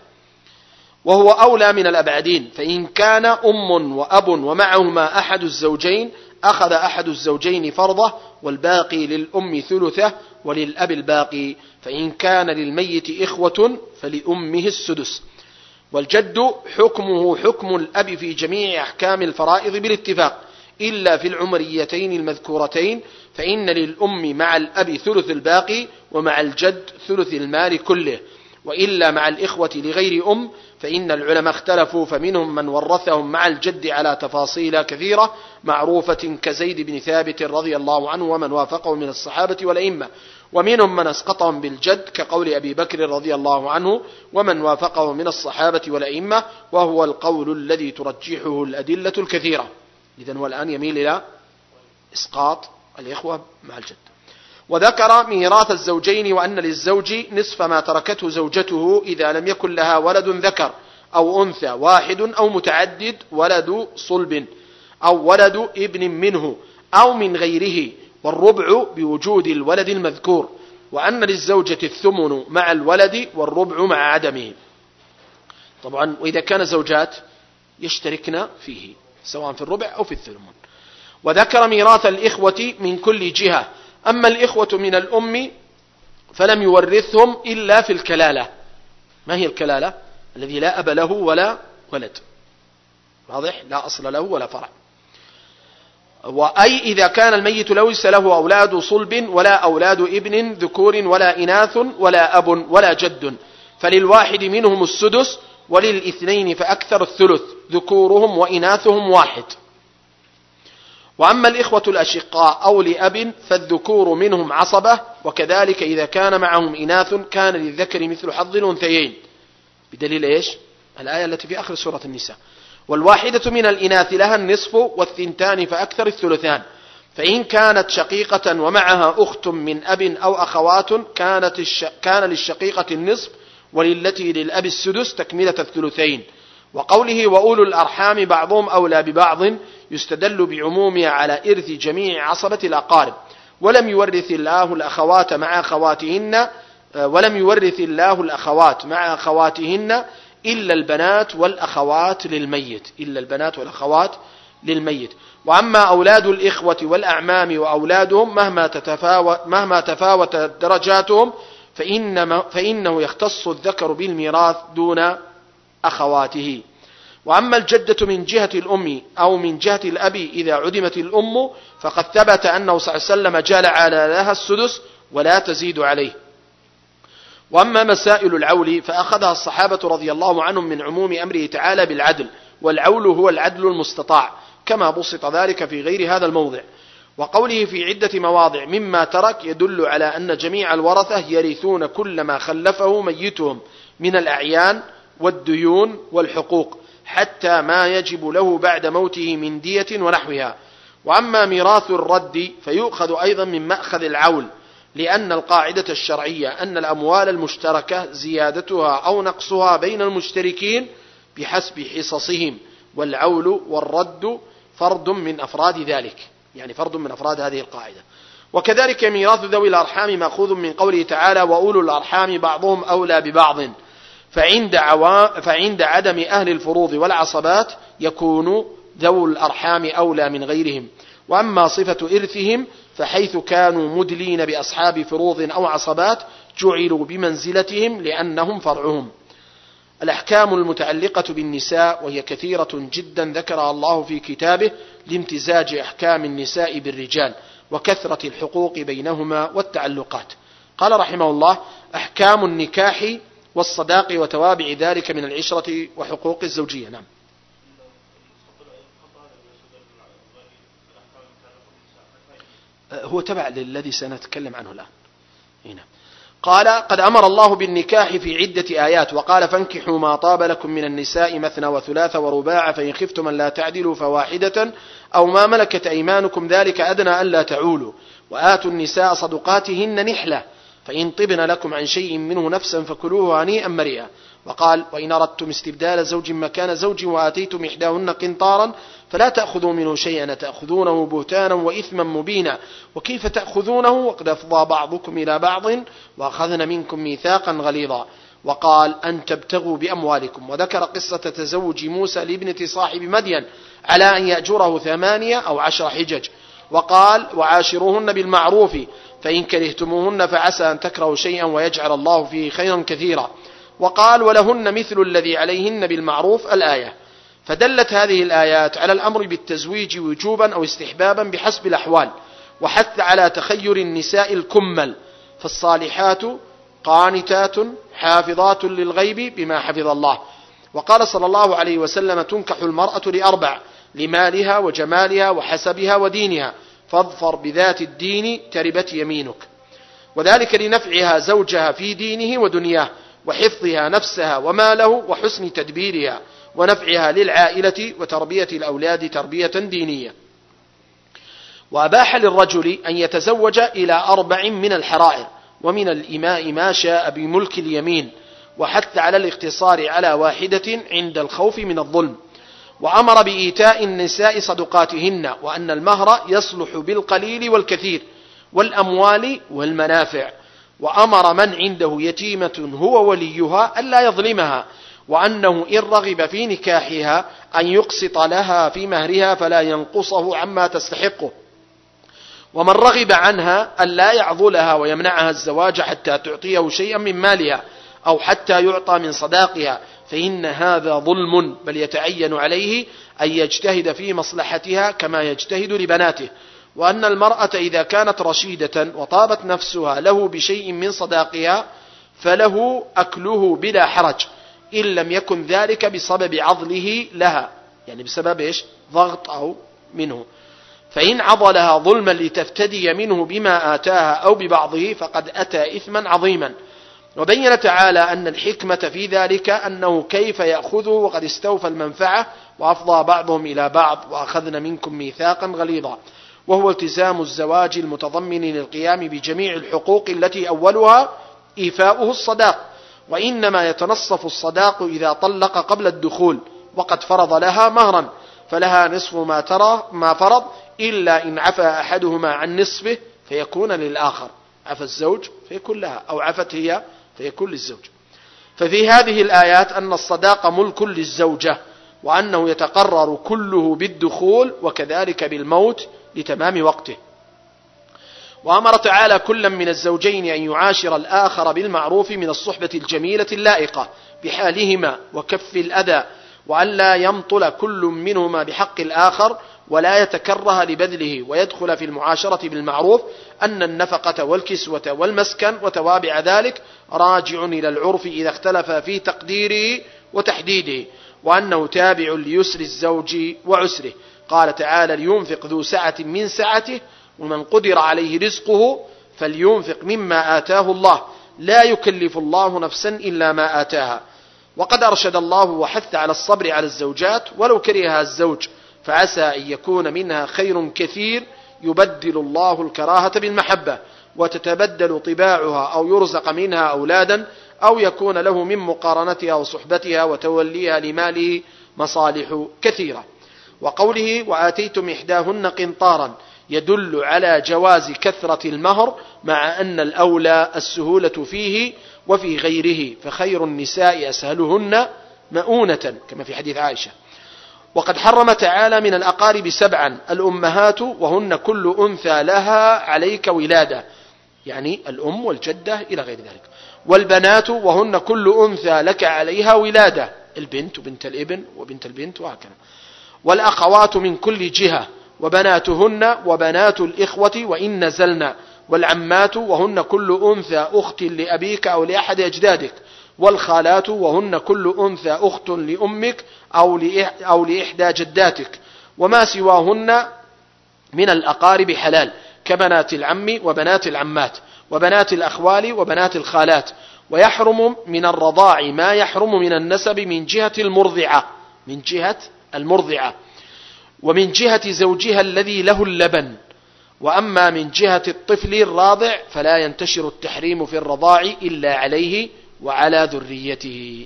Speaker 1: وهو أولى من الأبعدين، فإن كان أم وأب ومعهما أحد الزوجين أخذ أحد الزوجين فرضه، والباقي للأم ثلثه وللأب الباقي، فإن كان للميت إخوة فلأمه السدس. والجد حكمه حكم الأب في جميع أحكام الفرائض بالاتفاق، إلا في العمريتين المذكورتين، فإن للأم مع الأب ثلث الباقي، ومع الجد ثلث المال كله، وإلا مع الإخوة لغير أم فإن العلماء اختلفوا، فمنهم من ورثهم مع الجد على تفاصيل كثيرة معروفة كزيد بن ثابت رضي الله عنه ومن وافقه من الصحابة والأئمة، ومنهم من اسقطهم بالجد كقول أبي بكر رضي الله عنه ومن وافقه من الصحابة والأئمة، وهو القول الذي ترجحه الأدلة الكثيرة. إذن هو الآن يميل إلى إسقاط الإخوة مع الجد. وذكر ميراث الزوجين، وأن للزوج نصف ما تركته زوجته إذا لم يكن لها ولد ذكر أو أنثى واحد أو متعدد ولد صلب أو ولد ابن منه أو من غيره، والربع بوجود الولد المذكور، وأن للزوجة الثمن مع الولد والربع مع عدمه. طبعا وإذا كان زوجات يشتركن فيه سواء في الربع أو في الثمن. وذكر ميراث الإخوة من كل جهة، أما الإخوة من الأم فلم يورثهم إلا في الكلالة. ما هي الكلالة؟ الذي لا أب له ولا ولد، واضح؟ لا أصل له ولا فرع. وأي إذا كان الميت ليس له أولاد صلب ولا أولاد ابن ذكور ولا إناث ولا أب ولا جد، فللواحد منهم السدس، وللاثنين فأكثر الثلث، ذكورهم وإناثهم واحد. وأما الإخوة الأشقاء أو لأب فالذكور منهم عصبة، وكذلك إذا كان معهم إناث كان للذكر مثل حظ الأنثيين، بدليل إيش؟ الآية التي في آخر سورة النساء. والواحدة من الإناث لها النصف والثنتان فأكثر الثلثان، فإن كانت شقيقة ومعها أخت من أب أو أخوات كان للشقيقة النصف وللتي للأب السدس تكملة الثلثين. وقوله وأولو الأرحام بعضهم أولى ببعض يستدل بعمومها على إرث جميع عصبة الأقارب، ولم يورث الله الأخوات مع أخواتهن إلا البنات والأخوات للميت. وأما أولاد الإخوة والأعمام وأولادهم مهما تفاوت درجاتهم فإنه يختص الذكر بالميراث دون أخواته. وأما الجدة من جهة الأم أو من جهة الأب إذا عدمت الأم فقد ثبت أنه صلى الله عليه وسلم جعل لها السدس ولا تزيد عليه. وأما مسائل العول فأخذها الصحابة رضي الله عنهم من عموم أمره تعالى بالعدل، والعول هو العدل المستطاع كما بسط ذلك في غير هذا الموضع. وقوله في عدة مواضع مما ترك يدل على أن جميع الورثة يرثون كل ما خلفه ميتهم من الأعيان والديون والحقوق حتى ما يجب له بعد موته من دية ونحوها. وأما ميراث الرد فيؤخذ أيضا من مأخذ العول، لأن القاعدة الشرعية أن الأموال المشتركة زيادتها أو نقصها بين المشتركين بحسب حصصهم، والعول والرد فرد من أفراد ذلك، يعني فرد من أفراد هذه القاعدة. وكذلك ميراث ذوي الأرحام مأخوذ من قوله تعالى وأولو الأرحام بعضهم أولى ببعض، فعند عدم أهل الفروض والعصبات يكون ذو الأرحام أولى من غيرهم. وأما صفة إرثهم فحيث كانوا مدلين بأصحاب فروض أو عصبات جعلوا بمنزلتهم لأنهم فرعهم. الأحكام المتعلقة بالنساء وهي كثيرة جدا ذكرها الله في كتابه لامتزاج أحكام النساء بالرجال وكثرة الحقوق بينهما والتعلقات. قال رحمه الله أحكام النكاح والصداق وتوابع ذلك من العشرة وحقوق الزوجية. نعم. هو تبع للذي سنتكلم عنه الآن. هنا قال قد أمر الله بالنكاح في عدة آيات وقال فانكحوا ما طاب لكم من النساء مثنى وثلاث ورباع فإن خفتم أن لا تعدلوا فواحدة أو ما ملكت أيمانكم ذلك أدنى ألا تعولوا وآتوا النساء صدقاتهن نحلة فإن طبن لكم عن شيء منه نفسا فكلوه هنيئا مريئا. وقال وإن أردتم استبدال زوج مكان زوج وآتيتم إحداهن قنطارا فلا تأخذوا منه شيئا تأخذونه بهتانا وإثما مبينا وكيف تأخذونه وقد أفضى بعضكم إلى بعض وأخذن منكم ميثاقا غليظا. وقال أن تبتغوا بأموالكم. وذكر قصة تزوج موسى لابنة صاحب مدين على أن يأجره 8 أو 10 حجج. وقال وعاشروهن بالمعروف فإن كرهتموهن فعسى أن تكرهوا شيئا ويجعل الله فيه خيرا كثيرا. وقال ولهن مثل الذي عليهن بالمعروف الآية. فدلت هذه الآيات على الأمر بالتزويج وجوبا أو استحبابا بحسب الأحوال، وحث على تخير النساء الكمل، فالصالحات قانتات حافظات للغيب بما حفظ الله. وقال صلى الله عليه وسلم تنكح المرأة ل4 لمالها وجمالها وحسبها ودينها فاظفر بذات الدين تربت يمينك، وذلك لنفعها زوجها في دينه ودنياه وحفظها نفسها وماله وحسن تدبيرها ونفعها للعائلة وتربية الأولاد تربية دينية. وأباح للرجل أن يتزوج إلى 4 من الحرائر ومن الإماء ما شاء بملك اليمين، وحث على الاقتصار على واحدة عند الخوف من الظلم. وأمر بإيتاء النساء صدقاتهن وأن المهر يصلح بالقليل والكثير والأموال والمنافع. وأمر من عنده يتيمة هو وليها ألا يظلمها، وأنه إن رغب في نكاحها أن يقسط لها في مهرها فلا ينقصه عما تستحقه. ومن رغب عنها ألا يعضلها ويمنعها الزواج حتى تعطيه شيئا من مالها أو حتى يعطى من صداقها فإن هذا ظلم، بل يتعين عليه أن يجتهد في مصلحتها كما يجتهد لبناته. وأن المرأة إذا كانت رشيدة وطابت نفسها له بشيء من صداقها فله أكله بلا حرج إن لم يكن ذلك بسبب عضله لها، يعني بسبب إيش؟ ضغط أو منه. فإن عضلها ظلما لتفتدي منه بما آتاها أو ببعضه فقد أتى إثما عظيما. وبين تعالى أن الحكمة في ذلك أنه كيف يأخذه وقد استوفى المنفعة وأفضى بعضهم إلى بعض وأخذن منكم ميثاقا غليظا. وهو التزام الزواج المتضمن للقيام بجميع الحقوق التي أولها إيفاؤه الصداق، وإنما يتنصف الصداق إذا طلق قبل الدخول وقد فرض لها مهرا، فلها نصف ما فرض إلا إن عفى أحدهما عن نصفه فيكون للآخر، عفى الزوج فيكون لها، أو عفت هي فيكون للزوج. ففي هذه الآيات أن الصداق ملك للزوجة، وأنه يتقرر كله بالدخول وكذلك بالموت لتمام وقته. وأمر تعالى كلا من الزوجين أن يعاشر الآخر بالمعروف من الصحبة الجميلة اللائقة بحالهما وكف الأذى، وأن لا يمطل كل منهما بحق الآخر ولا يتكره لبذله، ويدخل في المعاشرة بالمعروف أن النفقة والكسوة والمسكن وتوابع ذلك راجع إلى العرف إذا اختلف في تقديره وتحديده، وأنه تابع ليسر الزوج وعسره. قال تعالى: لينفق ذو سعة من سعته ومن قدر عليه رزقه فلينفق مما آتاه الله لا يكلف الله نفسا إلا ما آتاها. وقد أرشد الله وحث على الصبر على الزوجات ولو كرهها الزوج، فعسى أن يكون منها خير كثير يبدل الله الكراهة بالمحبة وتتبدل طباعها، أو يرزق منها أولادا، أو يكون له من مقارنتها وصحبتها وتوليها لماله مصالح كثيرة. وقوله: وآتيتم إحداهن قنطارا، يدل على جواز كثرة المهر، مع أن الأولى السهولة فيه وفي غيره، فخير النساء أسهلهن مؤونة كما في حديث عائشة. وقد حرم تعالى من الأقارب 7: الأمهات وهن كل أنثى لها عليك ولادة، يعني الأم والجدة إلى غير ذلك. والبنات وهن كل أنثى لك عليها ولادة، البنت وبنت الابن وبنت البنت وهكذا. والأخوات من كل جهة، وبناتهن وبنات الإخوة وإن نزلنا. والعمات وهن كل أنثى أخت لأبيك أو لأحد أجدادك. والخالات وهن كل أنثى أخت لأمك أو لإحدى جداتك. وما سواهن من الأقارب حلال، كبنات العم وبنات العمات وبنات الأخوال وبنات الخالات. ويحرم من الرضاع ما يحرم من النسب من جهة المرضعة ومن جهة زوجها الذي له اللبن. وأما من جهة الطفل الراضع فلا ينتشر التحريم في الرضاع إلا عليه وعلى ذريته.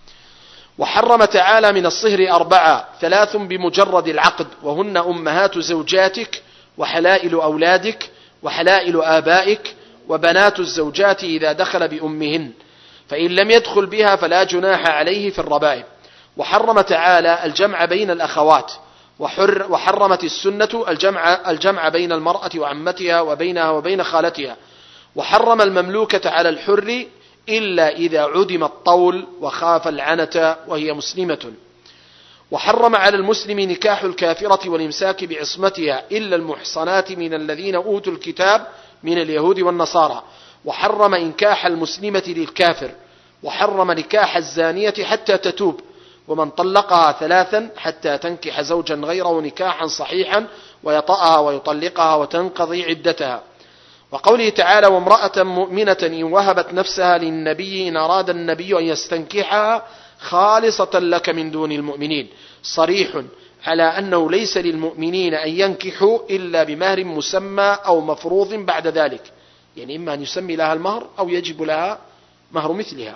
Speaker 1: وحرم تعالى من الصهر 4: 3 بمجرد العقد، وهن أمهات زوجاتك وحلائل أولادك وحلائل آبائك وبنات الزوجات إذا دخل بأمهن، فإن لم يدخل بها فلا جناح عليه في الربائب. وحرم تعالى الجمع بين الأخوات، وحرمت السنة الجمع بين المرأة وعمتها وبينها وبين خالتها. وحرم المملوكة على الحر إلا إذا عدم الطول وخاف العنة وهي مسلمة. وحرم على المسلم نكاح الكافرة والإمساك بعصمتها إلا المحصنات من الذين أوتوا الكتاب من اليهود والنصارى. وحرم إنكاح المسلمة للكافر. وحرم نكاح الزانية حتى تتوب، ومن طلقها 3 حتى تنكح زوجا غيره نكاحا صحيحا ويطأها ويطلقها وتنقضي عدتها. وقوله تعالى: وامرأة مؤمنة إن وهبت نفسها للنبي إن أراد النبي أن يستنكحها خالصة لك من دون المؤمنين، صريح على أنه ليس للمؤمنين أن ينكحوا إلا بمهر مسمى أو مفروض بعد ذلك، يعني إما أن يسمي لها المهر أو يجب لها مهر مثلها.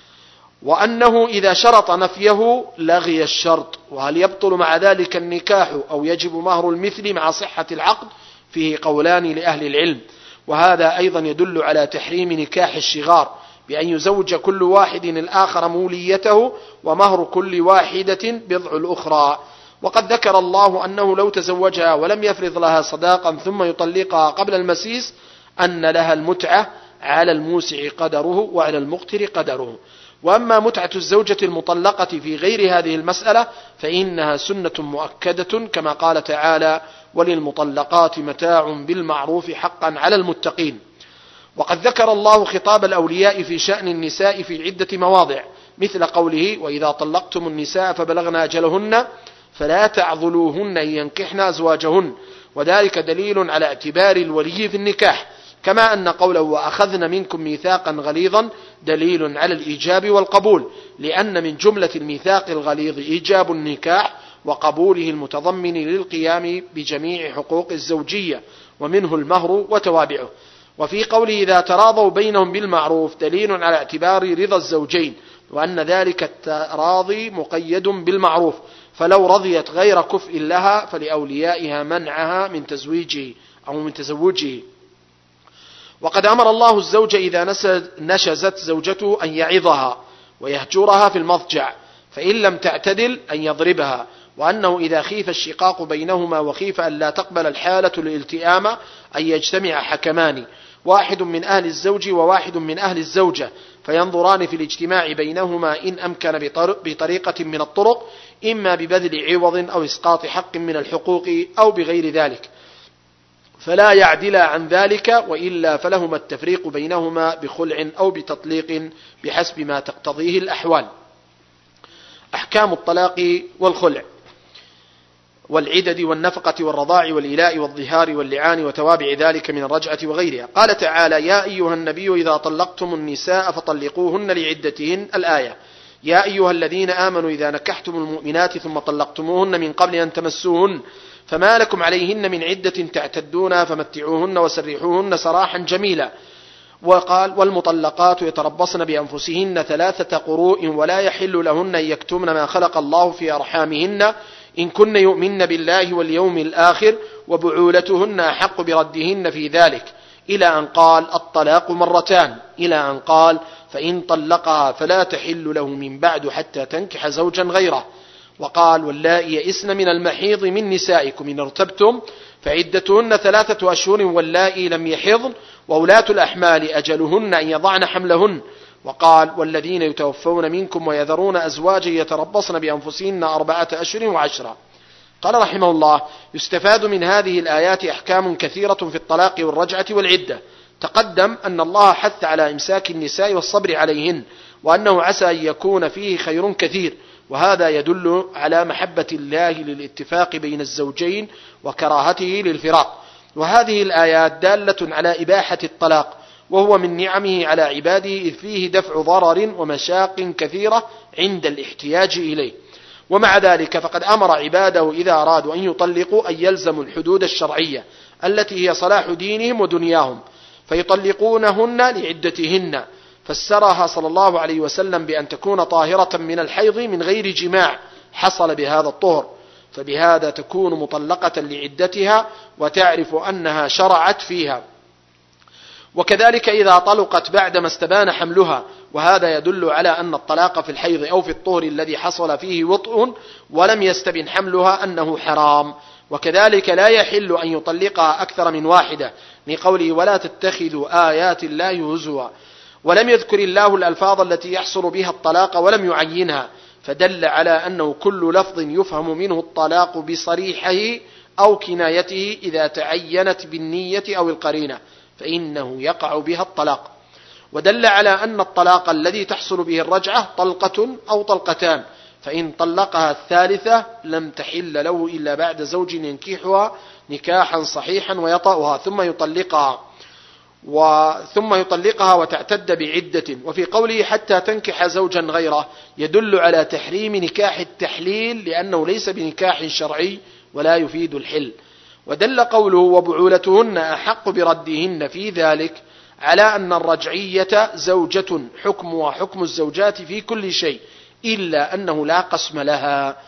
Speaker 1: وأنه إذا شرط نفيه لغي الشرط، وهل يبطل مع ذلك النكاح أو يجب مهر المثل مع صحة العقد فيه قولان لأهل العلم. وهذا أيضا يدل على تحريم نكاح الشغار، بأن يزوج كل واحد الآخر موليته ومهر كل واحدة بضع الأخرى. وقد ذكر الله أنه لو تزوجها ولم يفرض لها صداقا ثم يطلقها قبل المسيس أن لها المتعة على الموسع قدره وعلى المقتر قدره. وأما متعة الزوجة المطلقة في غير هذه المسألة فإنها سنة مؤكدة، كما قال تعالى: وللمطلقات متاع بالمعروف حقا على المتقين. وقد ذكر الله خطاب الأولياء في شأن النساء في عدة مواضع، مثل قوله: وإذا طلقتم النساء فبلغن أجلهن فلا تعضلوهن أن ينكحن أزواجهن، وذلك دليل على اعتبار الولي في النكاح، كما أن قوله: وأخذن منكم ميثاقا غليظا دليل على الإيجاب والقبول، لأن من جملة الميثاق الغليظ إيجاب النكاح، وقبوله المتضمن للقيام بجميع حقوق الزوجية ومنه المهر وتوابعه. وفي قوله إذا تراضوا بينهم بالمعروف دليل على اعتبار رضا الزوجين، وأن ذلك التراضي مقيد بالمعروف، فلو رضيت غير كفء لها فلأوليائها منعها من تزويجه أو من تزوجه. وقد أمر الله الزوج إذا نشزت زوجته أن يعظها ويهجرها في المضجع، فإن لم تعتدل أن يضربها، وأنه إذا خيف الشقاق بينهما وخيف أن لا تقبل الحالة الالتئام أن يجتمع حكمان، واحد من أهل الزوج وواحد من أهل الزوجة، فينظران في الاجتماع بينهما إن أمكن بطريقة من الطرق، إما ببذل عوض أو إسقاط حق من الحقوق أو بغير ذلك، فلا يعدل عن ذلك، وإلا فلهما التفريق بينهما بخلع أو بتطليق بحسب ما تقتضيه الأحوال. أحكام الطلاق والخلع والعدد والنفقة والرضاع والإلاء والظهار واللعان وتوابع ذلك من الرجعة وغيرها. قال تعالى: يا أيها النبي إذا طلقتم النساء فطلقوهن لعدتهن. الآية. يا أيها الذين آمنوا إذا نكحتم المؤمنات ثم طلقتموهن من قبل أن تمسوهن فما لكم عليهن من عدة تعتدونها فمتعوهن وسرحوهن سراحا جميلا. وقال: والمطلقات يتربصن بأنفسهن 3 قروء ولا يحل لهن أن يكتمن ما خلق الله في أرحامهن إن كن يؤمن بالله واليوم الآخر وبعولتهن أحق بردهن في ذلك، إلى أن قال: الطلاق مرتان، إلى أن قال: فإن طلقها فلا تحل له من بعد حتى تنكح زوجا غيره. وقال: واللائي يئسن من المحيض من نسائكم إن ارتبتم فعدتهن 3 أشهر واللائي لم يحضن وولاة الأحمال أجلهن أن يضعن حملهن. وقال: والذين يتوفون منكم ويذرون أزواجا يتربصن بأنفسهن 4 أشهر و10. قال رحمه الله: يستفاد من هذه الآيات أحكام كثيرة في الطلاق والرجعة والعدة. تقدم أن الله حث على إمساك النساء والصبر عليهن، وأنه عسى أن يكون فيه خير كثير، وهذا يدل على محبة الله للاتفاق بين الزوجين وكراهته للفراق. وهذه الآيات دالة على إباحة الطلاق، وهو من نعمه على عباده إذ فيه دفع ضرر ومشاق كثيرة عند الاحتياج إليه. ومع ذلك فقد أمر عباده إذا أرادوا أن يطلقوا أن يلزموا الحدود الشرعية التي هي صلاح دينهم ودنياهم، فيطلقونهن لعدتهن، فسرها صلى الله عليه وسلم بأن تكون طاهرة من الحيض من غير جماع حصل بهذا الطهر، فبهذا تكون مطلقة لعدتها وتعرف أنها شرعت فيها. وكذلك إذا طلقت بعدما استبان حملها، وهذا يدل على أن الطلاق في الحيض أو في الطهر الذي حصل فيه وطء ولم يستبن حملها أنه حرام. وكذلك لا يحل أن يطلقها أكثر من واحدة، لقوله: ولا تتخذوا آيات الله هزوا. ولم يذكر الله الألفاظ التي يحصل بها الطلاق ولم يعينها، فدل على أنه كل لفظ يفهم منه الطلاق بصريحه أو كنايته إذا تعينت بالنية أو القرينة فإنه يقع بها الطلاق. ودل على أن الطلاق الذي تحصل به الرجعة طلقة أو طلقتان، فإن طلقها الثالثة لم تحل له إلا بعد زوج ينكحها نكاحا صحيحا ويطأها ثم يطلقها وتعتد بعدة. وفي قوله حتى تنكح زوجا غيره يدل على تحريم نكاح التحليل، لأنه ليس بنكاح شرعي ولا يفيد الحل. ودل قوله وبعولتهن أحق بردهن في ذلك على أن الرجعية زوجة حكمها حكم الزوجات في كل شيء، إلا أنه لا قسم لها،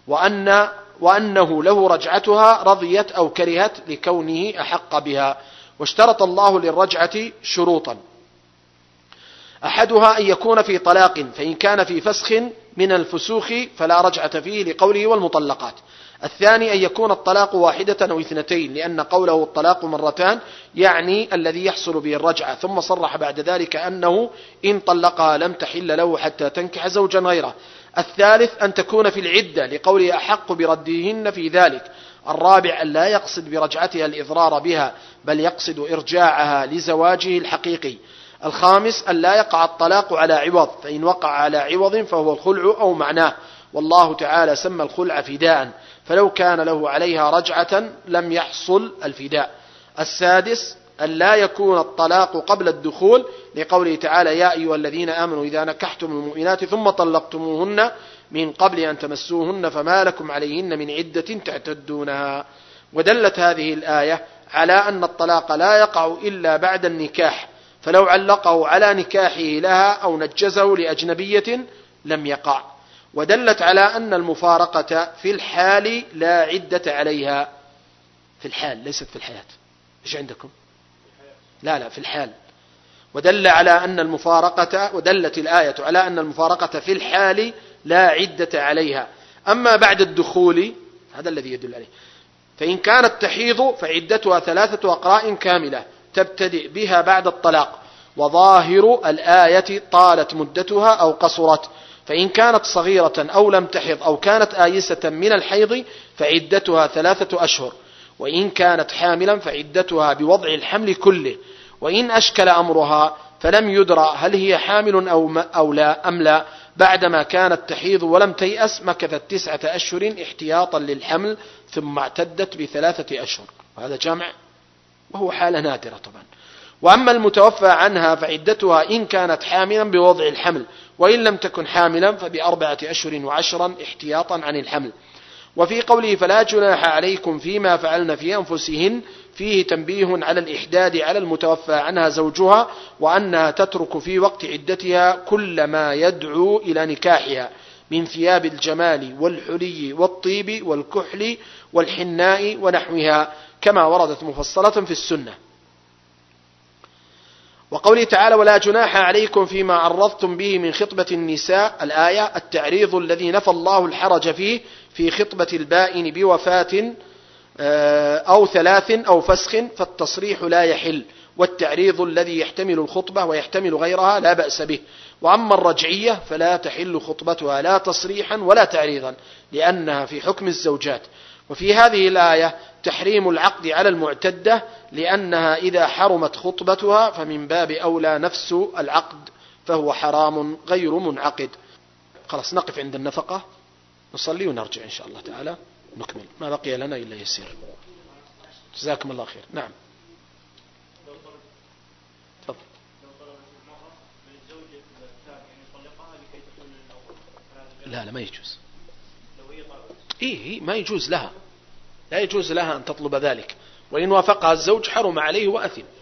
Speaker 1: وأنه له رجعتها رضيت أو كرهت لكونه أحق بها. واشترط الله للرجعة شروطا: أحدها أن يكون في طلاق، فإن كان في فسخ من الفسوخ فلا رجعة فيه لقوله والمطلقات. الثاني أن يكون الطلاق 1 أو 2، لأن قوله الطلاق مرتان يعني الذي يحصل به الرجعة، ثم صرح بعد ذلك أنه إن طلقها لم تحل له حتى تنكح زوجا غيره. الثالث أن تكون في العدة، لقوله أحق بردهن في ذلك. الرابع أن لا يقصد برجعتها الإضرار بها، بل يقصد إرجاعها لزواجه الحقيقي. الخامس أن لا يقع الطلاق على عوض، فإن وقع على عوض فهو الخلع أو معناه، والله تعالى سمى الخلع فداء، فلو كان له عليها رجعة لم يحصل الفداء. السادس أن لا يكون الطلاق قبل الدخول، لقوله تعالى يا أيها الذين آمنوا إذا نكحتم المؤمنات ثم طلقتموهن من قبل أن تمسوهن فما لكم عليهن من عدة تعتدونها. ودلت هذه الآية على أن الطلاق لا يقع إلا بعد النكاح، فلو علقه على نكاحه لها أو نجزه لأجنبية لم يقع. ودلت على أن المفارقة في الحال لا عدة عليها، في الحال ليست في الحياة. إيش عندكم؟ لا في الحال. ودلت الآية على أن المفارقة في الحال لا عدة عليها. أما بعد الدخول هذا الذي يدل عليه، فإن كانت تحيض فعدتها 3 أقراء كاملة تبتدئ بها بعد الطلاق، وظاهر الآية طالت مدتها أو قصرت. فإن كانت صغيرة أو لم تحض أو كانت آيسة من الحيض فعدتها 3 أشهر، وإن كانت حاملا فعدتها بوضع الحمل كله. وإن أشكل أمرها فلم يدرى هل هي حامل أو لا أم لا، بعدما كانت تحيض ولم تيأس مكثت 9 أشهر احتياطا للحمل ثم اعتدت ب3 أشهر، وهذا جمع وهو حالة نادرة طبعا. وأما المتوفى عنها فعدتها إن كانت حاملا بوضع الحمل، وإن لم تكن حاملا ب4 أشهر و10 احتياطا عن الحمل. وفي قوله فلا جناح عليكم فيما فعلن في أنفسهن فيه تنبيه على الإحداد على المتوفى عنها زوجها، وأنها تترك في وقت عدتها كل ما يدعو إلى نكاحها من ثياب الجمال والحلي والطيب والكحل والحناء ونحوها، كما وردت مفصلة في السنة. وقوله تعالى ولا جناح عليكم فيما عرضتم به من خطبة النساء، الآية التعريض الذي نفى الله الحرج فيه في خطبة البائن بوفاة أو 3 أو فسخ، فالتصريح لا يحل، والتعريض الذي يحتمل الخطبة ويحتمل غيرها لا بأس به. وأما الرجعية فلا تحل خطبتها لا تصريحا ولا تعريضا لأنها في حكم الزوجات. وفي هذه الآية تحريم العقد على المعتدة، لأنها إذا حرمت خطبتها فمن باب أولى نفس العقد فهو حرام غير منعقد. خلاص نقف عند النفقة، نصلي ونرجع إن شاء الله تعالى نكمل، ما بقي لنا إلا يسير. جزاكم الله خير. نعم تفضل. لا ما يجوز. ما يجوز لها، لا يجوز لها أن تطلب ذلك، وإن وافقها الزوج حرم عليه وأثم.